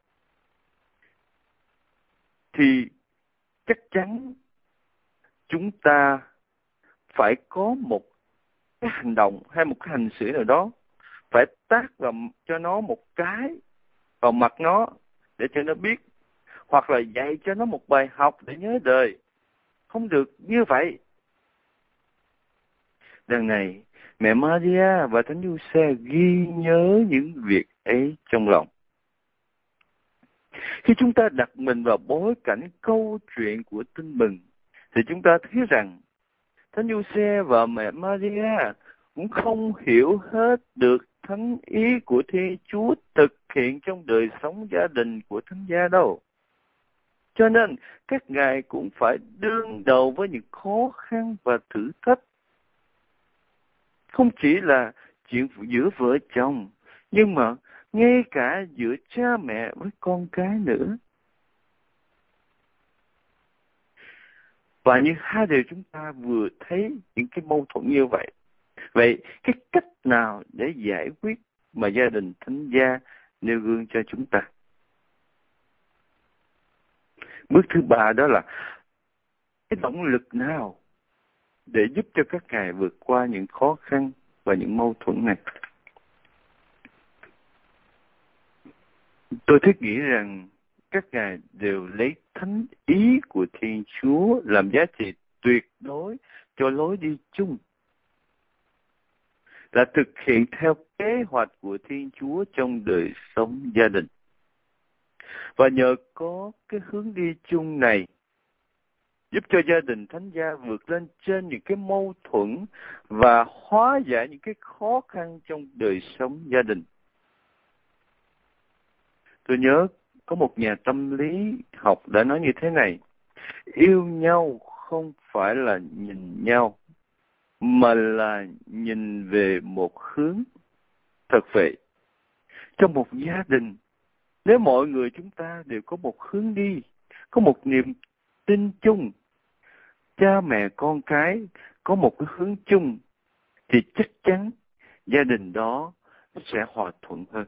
thì chắc chắn chúng ta phải có một cái hành động hay một cái hành xử nào đó, phải tác vào cho nó một cái vào mặt nó để cho nó biết, hoặc là dạy cho nó một bài học để nhớ đời. Không được như vậy. Đằng này mẹ Maria và Thánh Giuse ghi nhớ những việc ấy trong lòng. Khi chúng ta đặt mình vào bối cảnh câu chuyện của tin mừng, thì chúng ta thấy rằng Thánh Giuse và mẹ Maria cũng không hiểu hết được thánh ý của Thiên Chúa thực hiện trong đời sống gia đình của Thánh Gia đâu. Cho nên các ngài cũng phải đương đầu với những khó khăn và thử thách. Không chỉ là chuyện giữa vợ chồng, nhưng mà ngay cả giữa cha mẹ với con cái nữa. Và như hai điều chúng ta vừa thấy những cái mâu thuẫn như vậy, Vậy cái cách nào để giải quyết mà gia đình thánh gia nêu gương cho chúng ta? Bước thứ ba đó là cái động lực nào để giúp cho các ngài vượt qua những khó khăn và những mâu thuẫn này? Tôi thiết nghĩ rằng các ngài đều lấy thánh ý của Thiên Chúa làm giá trị tuyệt đối cho lối đi chung, là thực hiện theo kế hoạch của Thiên Chúa trong đời sống gia đình. Và nhờ có cái hướng đi chung này, giúp cho gia đình thánh gia vượt lên trên những cái mâu thuẫn và hóa giải những cái khó khăn trong đời sống gia đình. Tôi nhớ có một nhà tâm lý học đã nói như thế này: yêu nhau không phải là nhìn nhau, mà là nhìn về một hướng. Thật vậy, trong một gia đình, nếu mọi người chúng ta đều có một hướng đi, có một niềm tin chung, cha mẹ con cái có một cái hướng chung, thì chắc chắn gia đình đó sẽ hòa thuận hơn.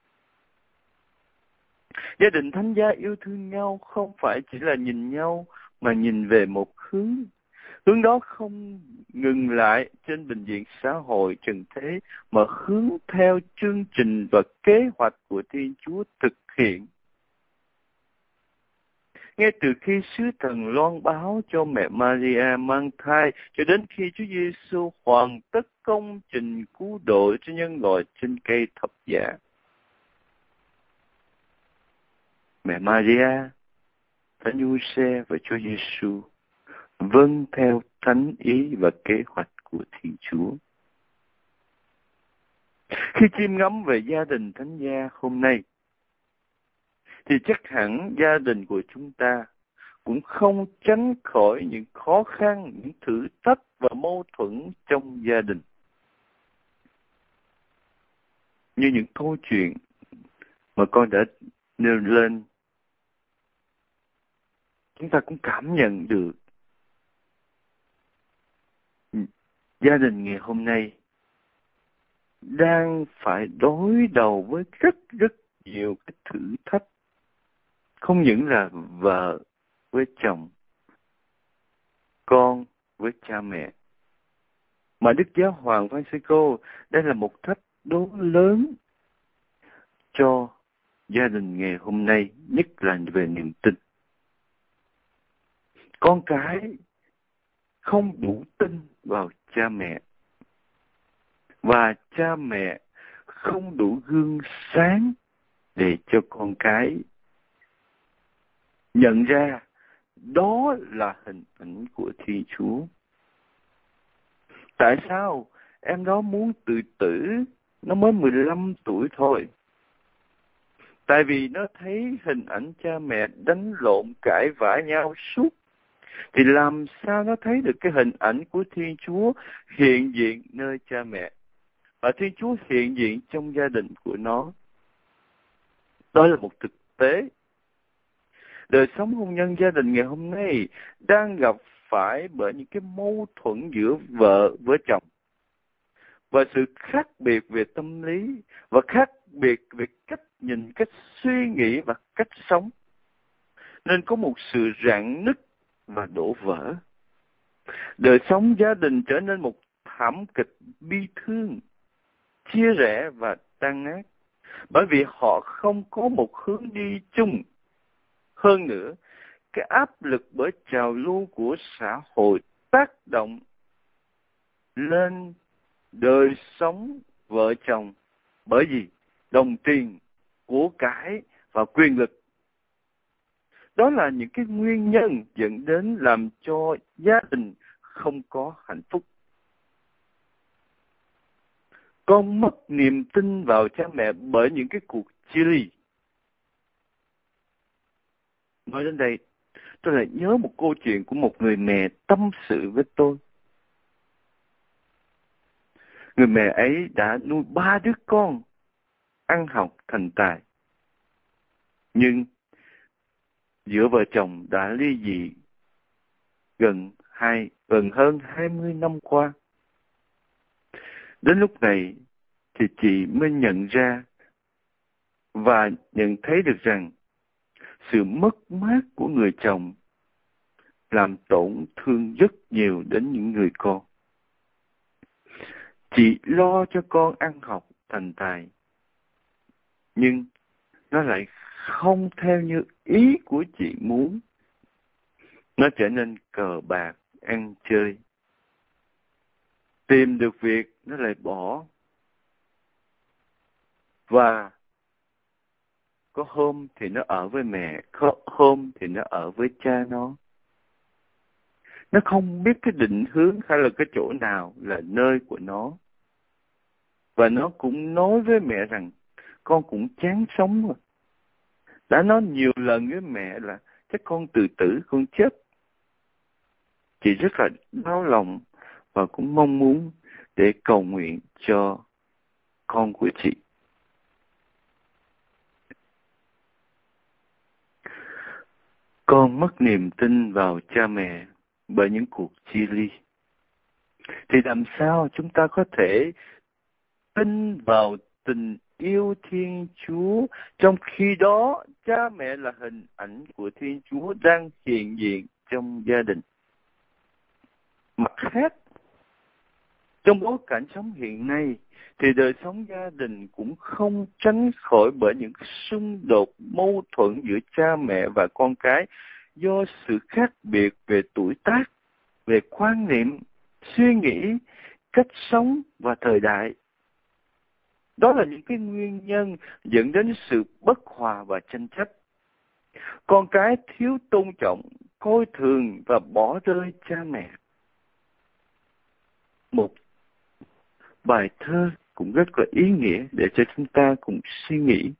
Gia đình thánh gia yêu thương nhau không phải chỉ là nhìn nhau, mà nhìn về một hướng. Hướng đó không ngừng lại trên bình diện xã hội trần thế, mà hướng theo chương trình và kế hoạch của Thiên Chúa thực hiện. Ngay từ khi sứ thần loan báo cho mẹ Maria mang thai, cho đến khi Chúa Giêsu hoàn tất công trình cứu độ cho nhân loại trên cây thập giá, mẹ Maria, Thánh Giuse và Chúa Giêsu vâng theo thánh ý và kế hoạch của Thiên Chúa. Khi chiêm ngắm về gia đình thánh gia hôm nay, thì chắc hẳn gia đình của chúng ta cũng không tránh khỏi những khó khăn, những thử thách và mâu thuẫn trong gia đình. Như những câu chuyện mà con đã nêu lên, chúng ta cũng cảm nhận được gia đình ngày hôm nay đang phải đối đầu với rất rất nhiều cái thử thách. Không những là vợ với chồng, con với cha mẹ, mà Đức Giáo Hoàng Francisco, đây là một thách đố lớn cho gia đình ngày hôm nay, nhất là về niềm tin. Con cái không đủ tin vào cha mẹ, và cha mẹ không đủ gương sáng để cho con cái nhận ra đó là hình ảnh của Thiên Chúa. Tại sao em đó muốn tự tử? Nó mới mười lăm tuổi thôi. Tại vì nó thấy hình ảnh cha mẹ đánh lộn cãi vã nhau suốt. Thì làm sao nó thấy được cái hình ảnh của Thiên Chúa hiện diện nơi cha mẹ, và Thiên Chúa hiện diện trong gia đình của nó? Đó là một thực tế. Đời sống hôn nhân gia đình ngày hôm nay đang gặp phải bởi những cái mâu thuẫn giữa vợ với chồng, và sự khác biệt về tâm lý, và khác biệt về cách nhìn, cách suy nghĩ và cách sống. Nên có một sự rạn nứt và đổ vỡ. Đời sống gia đình trở nên một thảm kịch bi thương, chia rẽ và tan nát, bởi vì họ không có một hướng đi chung. Hơn nữa, cái áp lực bởi trào lưu của xã hội tác động lên đời sống vợ chồng, bởi vì đồng tiền, của cải và quyền lực. Đó là những cái nguyên nhân dẫn đến làm cho gia đình không có hạnh phúc. Con mất niềm tin vào cha mẹ bởi những cái cuộc chia ly. Nói đến đây, tôi lại nhớ một câu chuyện của một người mẹ tâm sự với tôi. Người mẹ ấy đã nuôi ba đứa con, ăn học thành tài. Nhưng giữa vợ chồng đã ly dị gần hai gần hơn hai mươi năm qua. Đến lúc này thì chị mới nhận ra và nhận thấy được rằng sự mất mát của người chồng làm tổn thương rất nhiều đến những người con. Chị lo cho con ăn học thành tài, nhưng nó lại không theo như ý của chị muốn. Nó trở nên cờ bạc, ăn chơi. Tìm được việc, nó lại bỏ. Và có hôm thì nó ở với mẹ, có hôm thì nó ở với cha nó. Nó không biết cái định hướng hay là cái chỗ nào là nơi của nó. Và nó cũng nói với mẹ rằng con cũng chán sống rồi. Đã nói nhiều lần với mẹ là chắc con tự tử, con chết. Chị rất là đau lòng và cũng mong muốn để cầu nguyện cho con của chị. Con mất niềm tin vào cha mẹ bởi những cuộc chia ly. Thì làm sao chúng ta có thể tin vào tình yêu Thiên Chúa, trong khi đó cha mẹ là hình ảnh của Thiên Chúa đang hiện diện trong gia đình? Mặt khác, trong bối cảnh sống hiện nay, thì đời sống gia đình cũng không tránh khỏi bởi những xung đột mâu thuẫn giữa cha mẹ và con cái do sự khác biệt về tuổi tác, về quan niệm, suy nghĩ, cách sống và thời đại. Đó là những cái nguyên nhân dẫn đến sự bất hòa và tranh chấp. Con cái thiếu tôn trọng, coi thường và bỏ rơi cha mẹ. Một bài thơ cũng rất là ý nghĩa để cho chúng ta cùng suy nghĩ.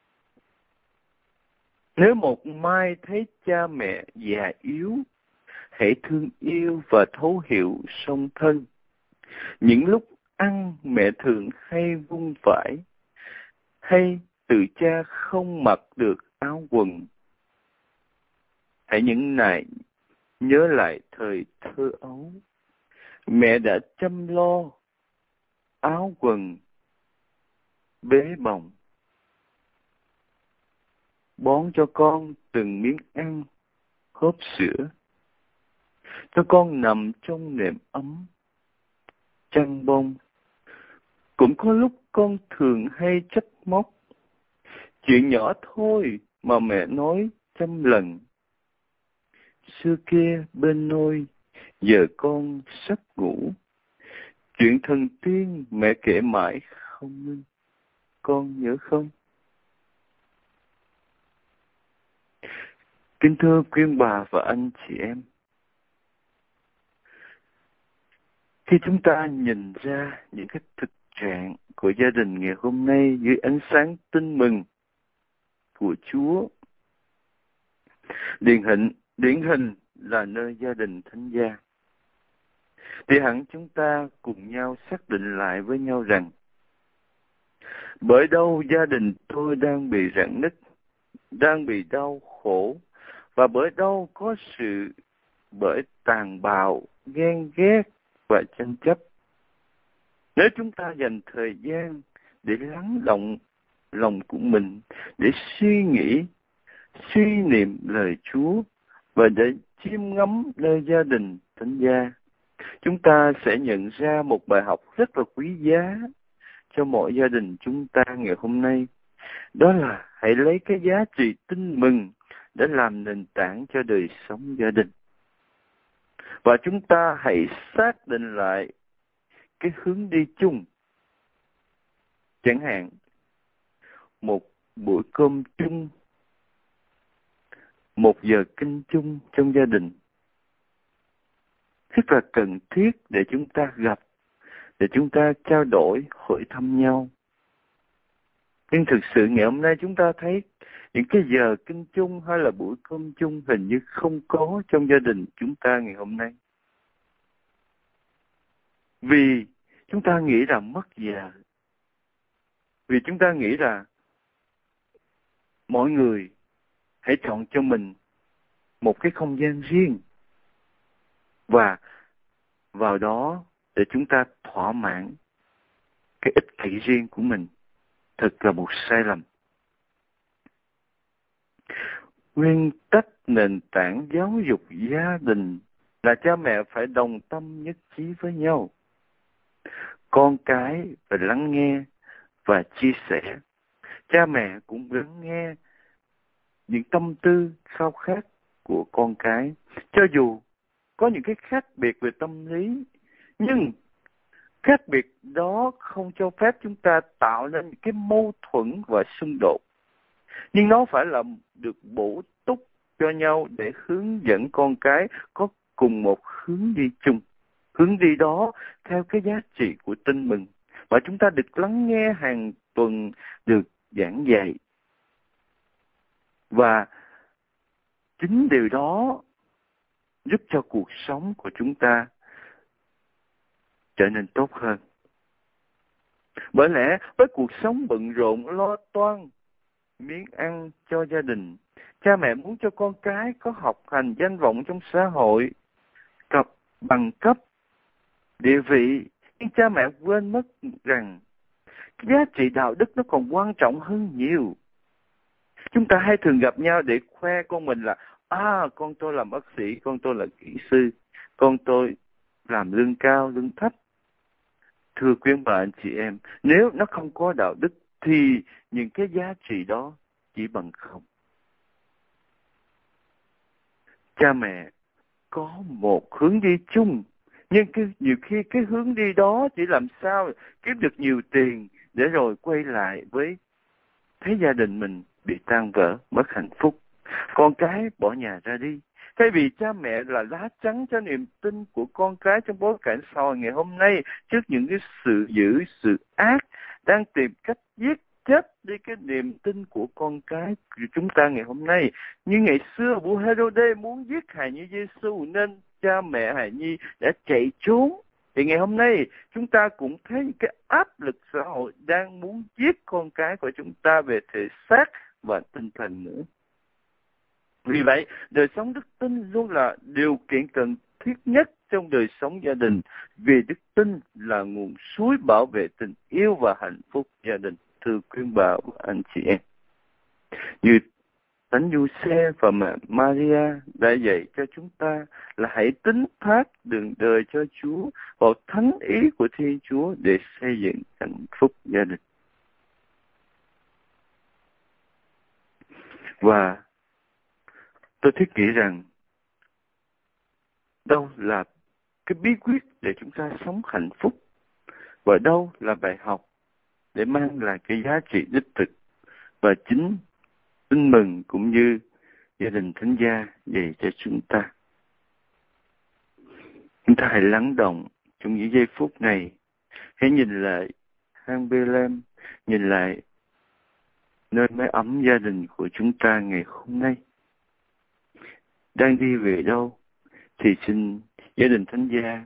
Nếu một mai thấy cha mẹ già yếu, hãy thương yêu và thấu hiểu song thân. Những lúc ăn mẹ thường hay vung vãi, hay tự cha không mặc được áo quần. Hãy những ngày nhớ lại thời thơ ấu, mẹ đã chăm lo áo quần bế bồng, bón cho con từng miếng ăn, hớp sữa, cho con nằm trong nệm ấm, chăn bông. Cũng có lúc con thường hay trách móc, chuyện nhỏ thôi mà mẹ nói trăm lần. Xưa kia bên nôi, giờ con sắp ngủ, chuyện thần tiên mẹ kể mãi không ngưng, con nhớ không? Kính thưa quý bà và anh chị em, khi chúng ta nhìn ra những cái thực trạng của gia đình ngày hôm nay dưới ánh sáng tin mừng của Chúa, điển hình, điển hình là nơi gia đình thánh gia, thì hẳn chúng ta cùng nhau xác định lại với nhau rằng bởi đâu gia đình tôi đang bị rạn nứt, đang bị đau khổ, và bởi đâu có sự bởi tàn bạo, ghen ghét và tranh chấp. Nếu chúng ta dành thời gian để lắng động lòng của mình, để suy nghĩ, suy niệm lời Chúa và để chiêm ngắm nơi gia đình thánh gia, chúng ta sẽ nhận ra một bài học rất là quý giá cho mọi gia đình chúng ta ngày hôm nay. Đó là hãy lấy cái giá trị tin mừng để làm nền tảng cho đời sống gia đình. Và chúng ta hãy xác định lại cái hướng đi chung. Chẳng hạn, một buổi cơm chung, một giờ kinh chung trong gia đình rất là cần thiết để chúng ta gặp, để chúng ta trao đổi, hỏi thăm nhau. Nhưng thực sự ngày hôm nay chúng ta thấy những cái giờ kinh chung hay là buổi cơm chung hình như không có trong gia đình chúng ta ngày hôm nay. Vì chúng ta nghĩ là mất giờ. Vì chúng ta nghĩ là mọi người hãy chọn cho mình một cái không gian riêng và vào đó để chúng ta thỏa mãn cái ích kỷ riêng của mình. Thật là một sai lầm. Nguyên tắc nền tảng giáo dục gia đình là cha mẹ phải đồng tâm nhất trí với nhau. Con cái phải lắng nghe và chia sẻ. Cha mẹ cũng lắng nghe những tâm tư khao khát của con cái. Cho dù có những cái khác biệt về tâm lý, nhưng khác biệt đó không cho phép chúng ta tạo nên những cái mâu thuẫn và xung đột. Nhưng nó phải là được bổ túc cho nhau để hướng dẫn con cái có cùng một hướng đi chung. Hướng đi đó theo cái giá trị của tin mừng. Và chúng ta được lắng nghe hàng tuần, được giảng dạy. Và chính điều đó giúp cho cuộc sống của chúng ta trở nên tốt hơn. Bởi lẽ với cuộc sống bận rộn lo toan miếng ăn cho gia đình, cha mẹ muốn cho con cái có học hành danh vọng trong xã hội, cập bằng cấp, địa vị, nhưng cha mẹ quên mất rằng cái giá trị đạo đức nó còn quan trọng hơn nhiều. Chúng ta hay thường gặp nhau để khoe con mình là à, con tôi làm bác sĩ, con tôi là kỹ sư, con tôi làm lương cao, lương thấp. Thưa quý bà anh chị em, nếu nó không có đạo đức thì những cái giá trị đó chỉ bằng không. Cha mẹ có một hướng đi chung, nhưng cái, nhiều khi cái hướng đi đó chỉ làm sao kiếm được nhiều tiền để rồi quay lại với thấy gia đình mình bị tan vỡ, mất hạnh phúc. Con cái bỏ nhà ra đi. Thay vì cha mẹ là lá chắn cho niềm tin của con cái trong bối cảnh xã hội ngày hôm nay, trước những cái sự dữ, sự ác đang tìm cách giết chết đi cái niềm tin của con cái của chúng ta ngày hôm nay. Như ngày xưa vua Herode muốn giết hài nhi Giêsu nên cha mẹ hài nhi đã chạy trốn. Thì ngày hôm nay chúng ta cũng thấy cái áp lực xã hội đang muốn giết con cái của chúng ta về thể xác và tinh thần nữa. Vì vậy, đời sống đức tin luôn là điều kiện cần thiết nhất trong đời sống gia đình, vì đức tin là nguồn suối bảo vệ tình yêu và hạnh phúc gia đình. Thưa quý bà và anh chị em, như Thánh Giuse và mẹ Maria đã dạy cho chúng ta là hãy tín thác đường đời cho Chúa vào thánh ý của Thiên Chúa để xây dựng hạnh phúc gia đình. Và tôi thiết nghĩ rằng đâu là cái bí quyết để chúng ta sống hạnh phúc và đâu là bài học để mang lại cái giá trị đích thực, và chính tin mừng cũng như gia đình thánh gia dạy cho chúng ta. Chúng ta hãy lắng động trong những giây phút này, hãy nhìn lại hang Bê-lem, nhìn lại nơi mái ấm gia đình của chúng ta ngày hôm nay. Đang đi về đâu thì xin gia đình thánh gia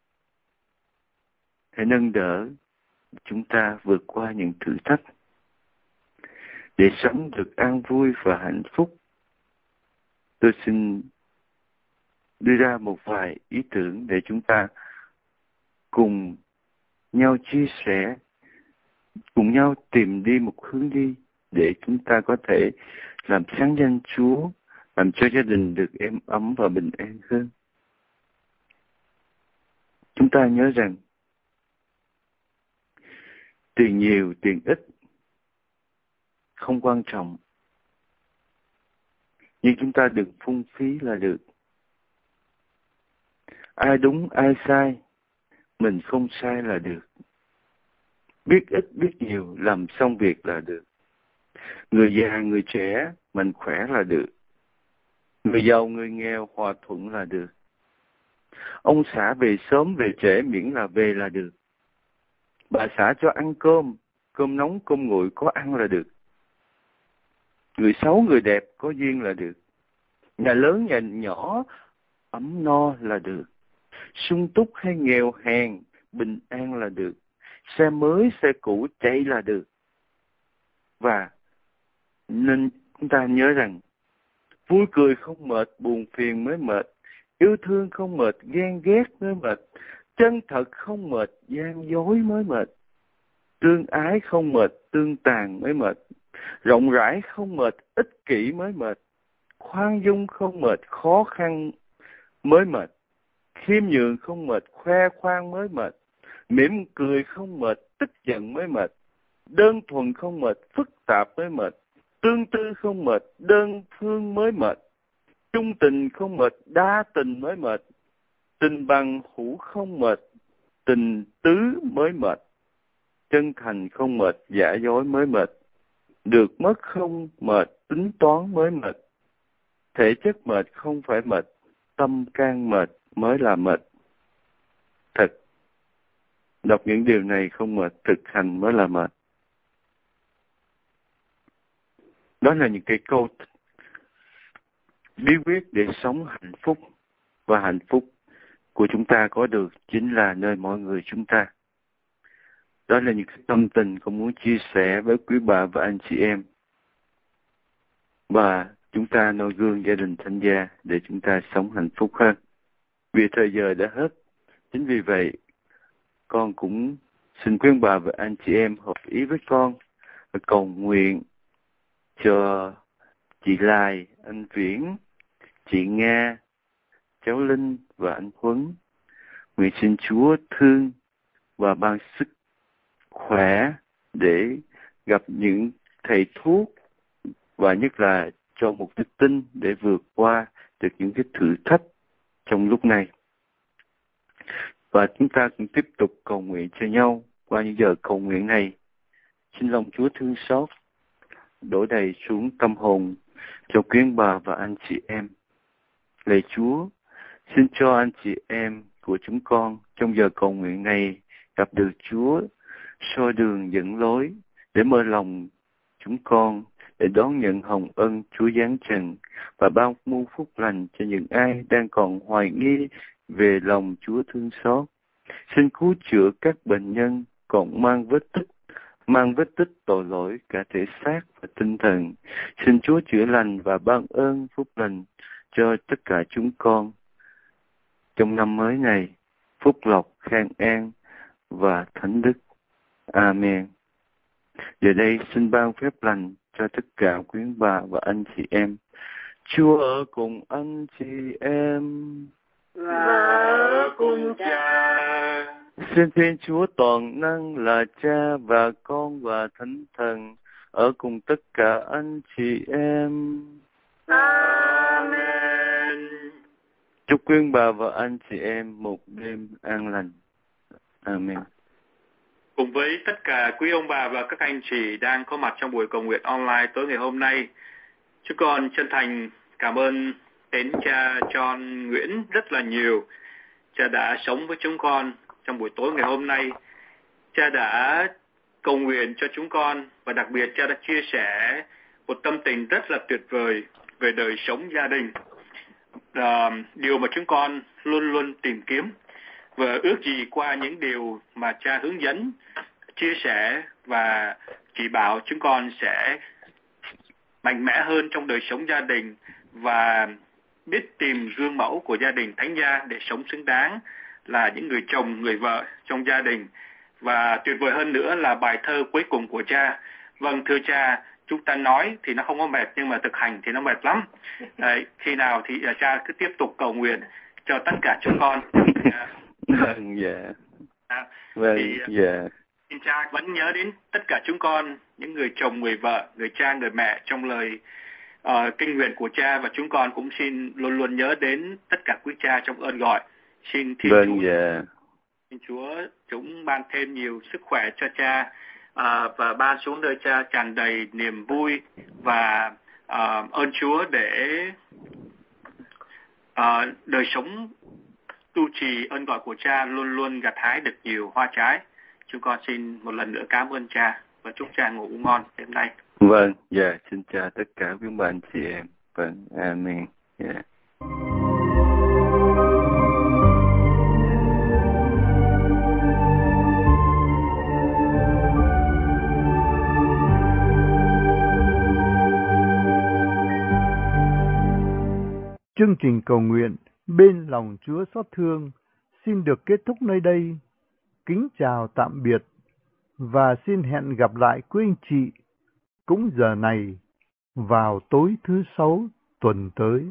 hãy nâng đỡ chúng ta vượt qua những thử thách để sống được an vui và hạnh phúc. Tôi xin đưa ra một vài ý tưởng để chúng ta cùng nhau chia sẻ, cùng nhau tìm đi một hướng đi để chúng ta có thể làm sáng danh Chúa, làm cho gia đình được êm ấm và bình an hơn. Chúng ta nhớ rằng tiền nhiều, tiền ít không quan trọng, nhưng chúng ta đừng phung phí là được. Ai đúng, ai sai, mình không sai là được. Biết ít, biết nhiều, làm xong việc là được. Người già, người trẻ, mạnh khỏe là được. Người giàu, người nghèo, hòa thuận là được. Ông xã về sớm, về trễ, miễn là về là được. Bà xã cho ăn cơm, cơm nóng, cơm nguội có ăn là được. Người xấu, người đẹp có duyên là được. Nhà lớn, nhà nhỏ, ấm no là được. Sung túc hay nghèo hèn, bình an là được. Xe mới, xe cũ chạy là được. Và nên chúng ta nhớ rằng vui cười không mệt, buồn phiền mới mệt. Yêu thương không mệt, ghen ghét mới mệt. Chân thật không mệt, gian dối mới mệt. tương ái không mệt, tương tàn mới mệt. Rộng rãi không mệt, ích kỷ mới mệt. Khoan dung không mệt, khó khăn mới mệt. Khiêm nhường không mệt, khoe khoang mới mệt. Mỉm cười không mệt, tức giận mới mệt. Đơn thuần không mệt, phức tạp mới mệt. Tương tư không mệt, đơn phương mới mệt. Trung tình không mệt, đa tình mới mệt. Tình bằng hữu không mệt, tình tứ mới mệt. Chân thành không mệt, giả dối mới mệt. Được mất không mệt, tính toán mới mệt. Thể chất mệt không phải mệt, tâm can mệt mới là mệt. Thật, đọc những điều này không mệt, thực hành mới là mệt. Đó là những cái câu bí quyết để sống hạnh phúc. Và hạnh phúc của chúng ta có được chính là nơi mọi người chúng ta. Đó là những cái tâm tình con muốn chia sẻ với quý bà và anh chị em. Và chúng ta noi gương gia đình Thánh Gia để chúng ta sống hạnh phúc hơn. Vì thời giờ đã hết. Chính vì vậy, con cũng xin quý bà và anh chị em hợp ý với con và cầu nguyện cho chị Lai, anh Viễn, chị Nga, cháu Linh và anh Huấn. Nguyện xin Chúa thương và ban sức khỏe để gặp những thầy thuốc và nhất là cho một đức tin để vượt qua được những cái thử thách trong lúc này. Và chúng ta cũng tiếp tục cầu nguyện cho nhau qua những giờ cầu nguyện này. Xin lòng Chúa thương xót đổ đầy xuống tâm hồn cho quý bà và anh chị em. Lạy Chúa, xin cho anh chị em của chúng con trong giờ cầu nguyện này gặp được Chúa soi đường dẫn lối để mở lòng chúng con để đón nhận hồng ân Chúa giáng trần và ban muôn phúc lành cho những ai đang còn hoài nghi về lòng Chúa thương xót. Xin cứu chữa các bệnh nhân còn mang vết tích, mang vết tích tội lỗi cả thể xác và tinh thần. Xin Chúa chữa lành và ban ơn phúc lành cho tất cả chúng con trong năm mới này, phúc lộc, khang an và thánh đức. Amen. Giờ đây xin ban phép lành cho tất cả quý bà và anh chị em. Chúa ở cùng anh chị em và ở cùng Cha. Xin Thiên Chúa toàn năng là Cha và Con và Thánh Thần ở cùng tất cả anh chị em. Amen. Chúc quý bà và anh chị em một đêm an lành. Amen. Cùng với tất cả quý ông bà và các anh chị đang có mặt trong buổi cầu nguyện online tối ngày hôm nay, chúng con chân thành cảm ơn đến cha John Nguyễn rất là nhiều. Cha đã sống với chúng con trong buổi tối ngày hôm nay. Cha đã cầu nguyện cho chúng con và đặc biệt cha đã chia sẻ một tâm tình rất là tuyệt vời về đời sống gia đình. À, điều mà chúng con luôn luôn tìm kiếm và ước gì qua những điều mà cha hướng dẫn, chia sẻ và chỉ bảo chúng con sẽ mạnh mẽ hơn trong đời sống gia đình và biết tìm gương mẫu của gia đình Thánh Gia để sống xứng đáng là những người chồng, người vợ trong gia đình. Và tuyệt vời hơn nữa là bài thơ cuối cùng của cha. Vâng, thưa cha, chúng ta nói thì nó không có mệt, nhưng mà thực hành thì nó mệt lắm. Đấy, khi nào thì cha cứ tiếp tục cầu nguyện cho tất cả chúng con. Vâng, dạ. À, vâng, thì, dạ. Xin cha vẫn nhớ đến tất cả chúng con, những người chồng, người vợ, người cha, người mẹ trong lời uh, kinh nguyện của cha, và chúng con cũng xin luôn luôn nhớ đến tất cả quý cha trong ơn gọi. Xin Thiên Vâng, Chúa, dạ. xin Chúa chúng ban thêm nhiều sức khỏe cho cha uh, và ban xuống đời cha tràn đầy niềm vui và uh, ơn Chúa để uh, đời sống tu trì ơn gọi của cha luôn luôn gặt hái được nhiều hoa trái. Chúng con xin một lần nữa cảm ơn cha và chúc cha ngủ ngon đêm nay. Vâng, dạ, xin chào tất cả quý bạn chị em. Vâng, amen. Dạ. Chương trình cầu nguyện Bên lòng Chúa xót thương xin được kết thúc nơi đây. Kính chào tạm biệt và xin hẹn gặp lại quý anh chị cũng giờ này vào tối thứ sáu tuần tới.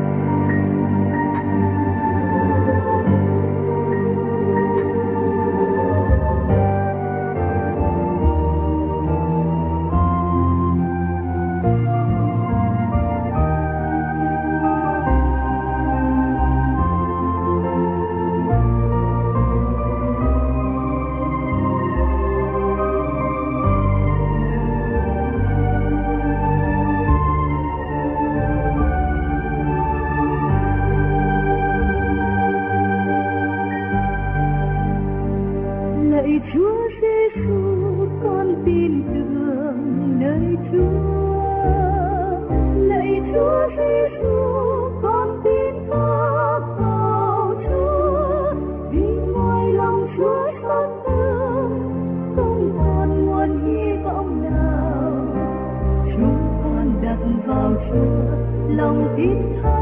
Lạy Chúa Giêsu, con tin tưởng nơi Chúa. Lạy Chúa Giêsu, con tin phước vào Chúa. Vì ngoài lòng Chúa xót thương, không còn nguồn hy vọng nào. Chúng con đặt vào Chúa lòng tin tha.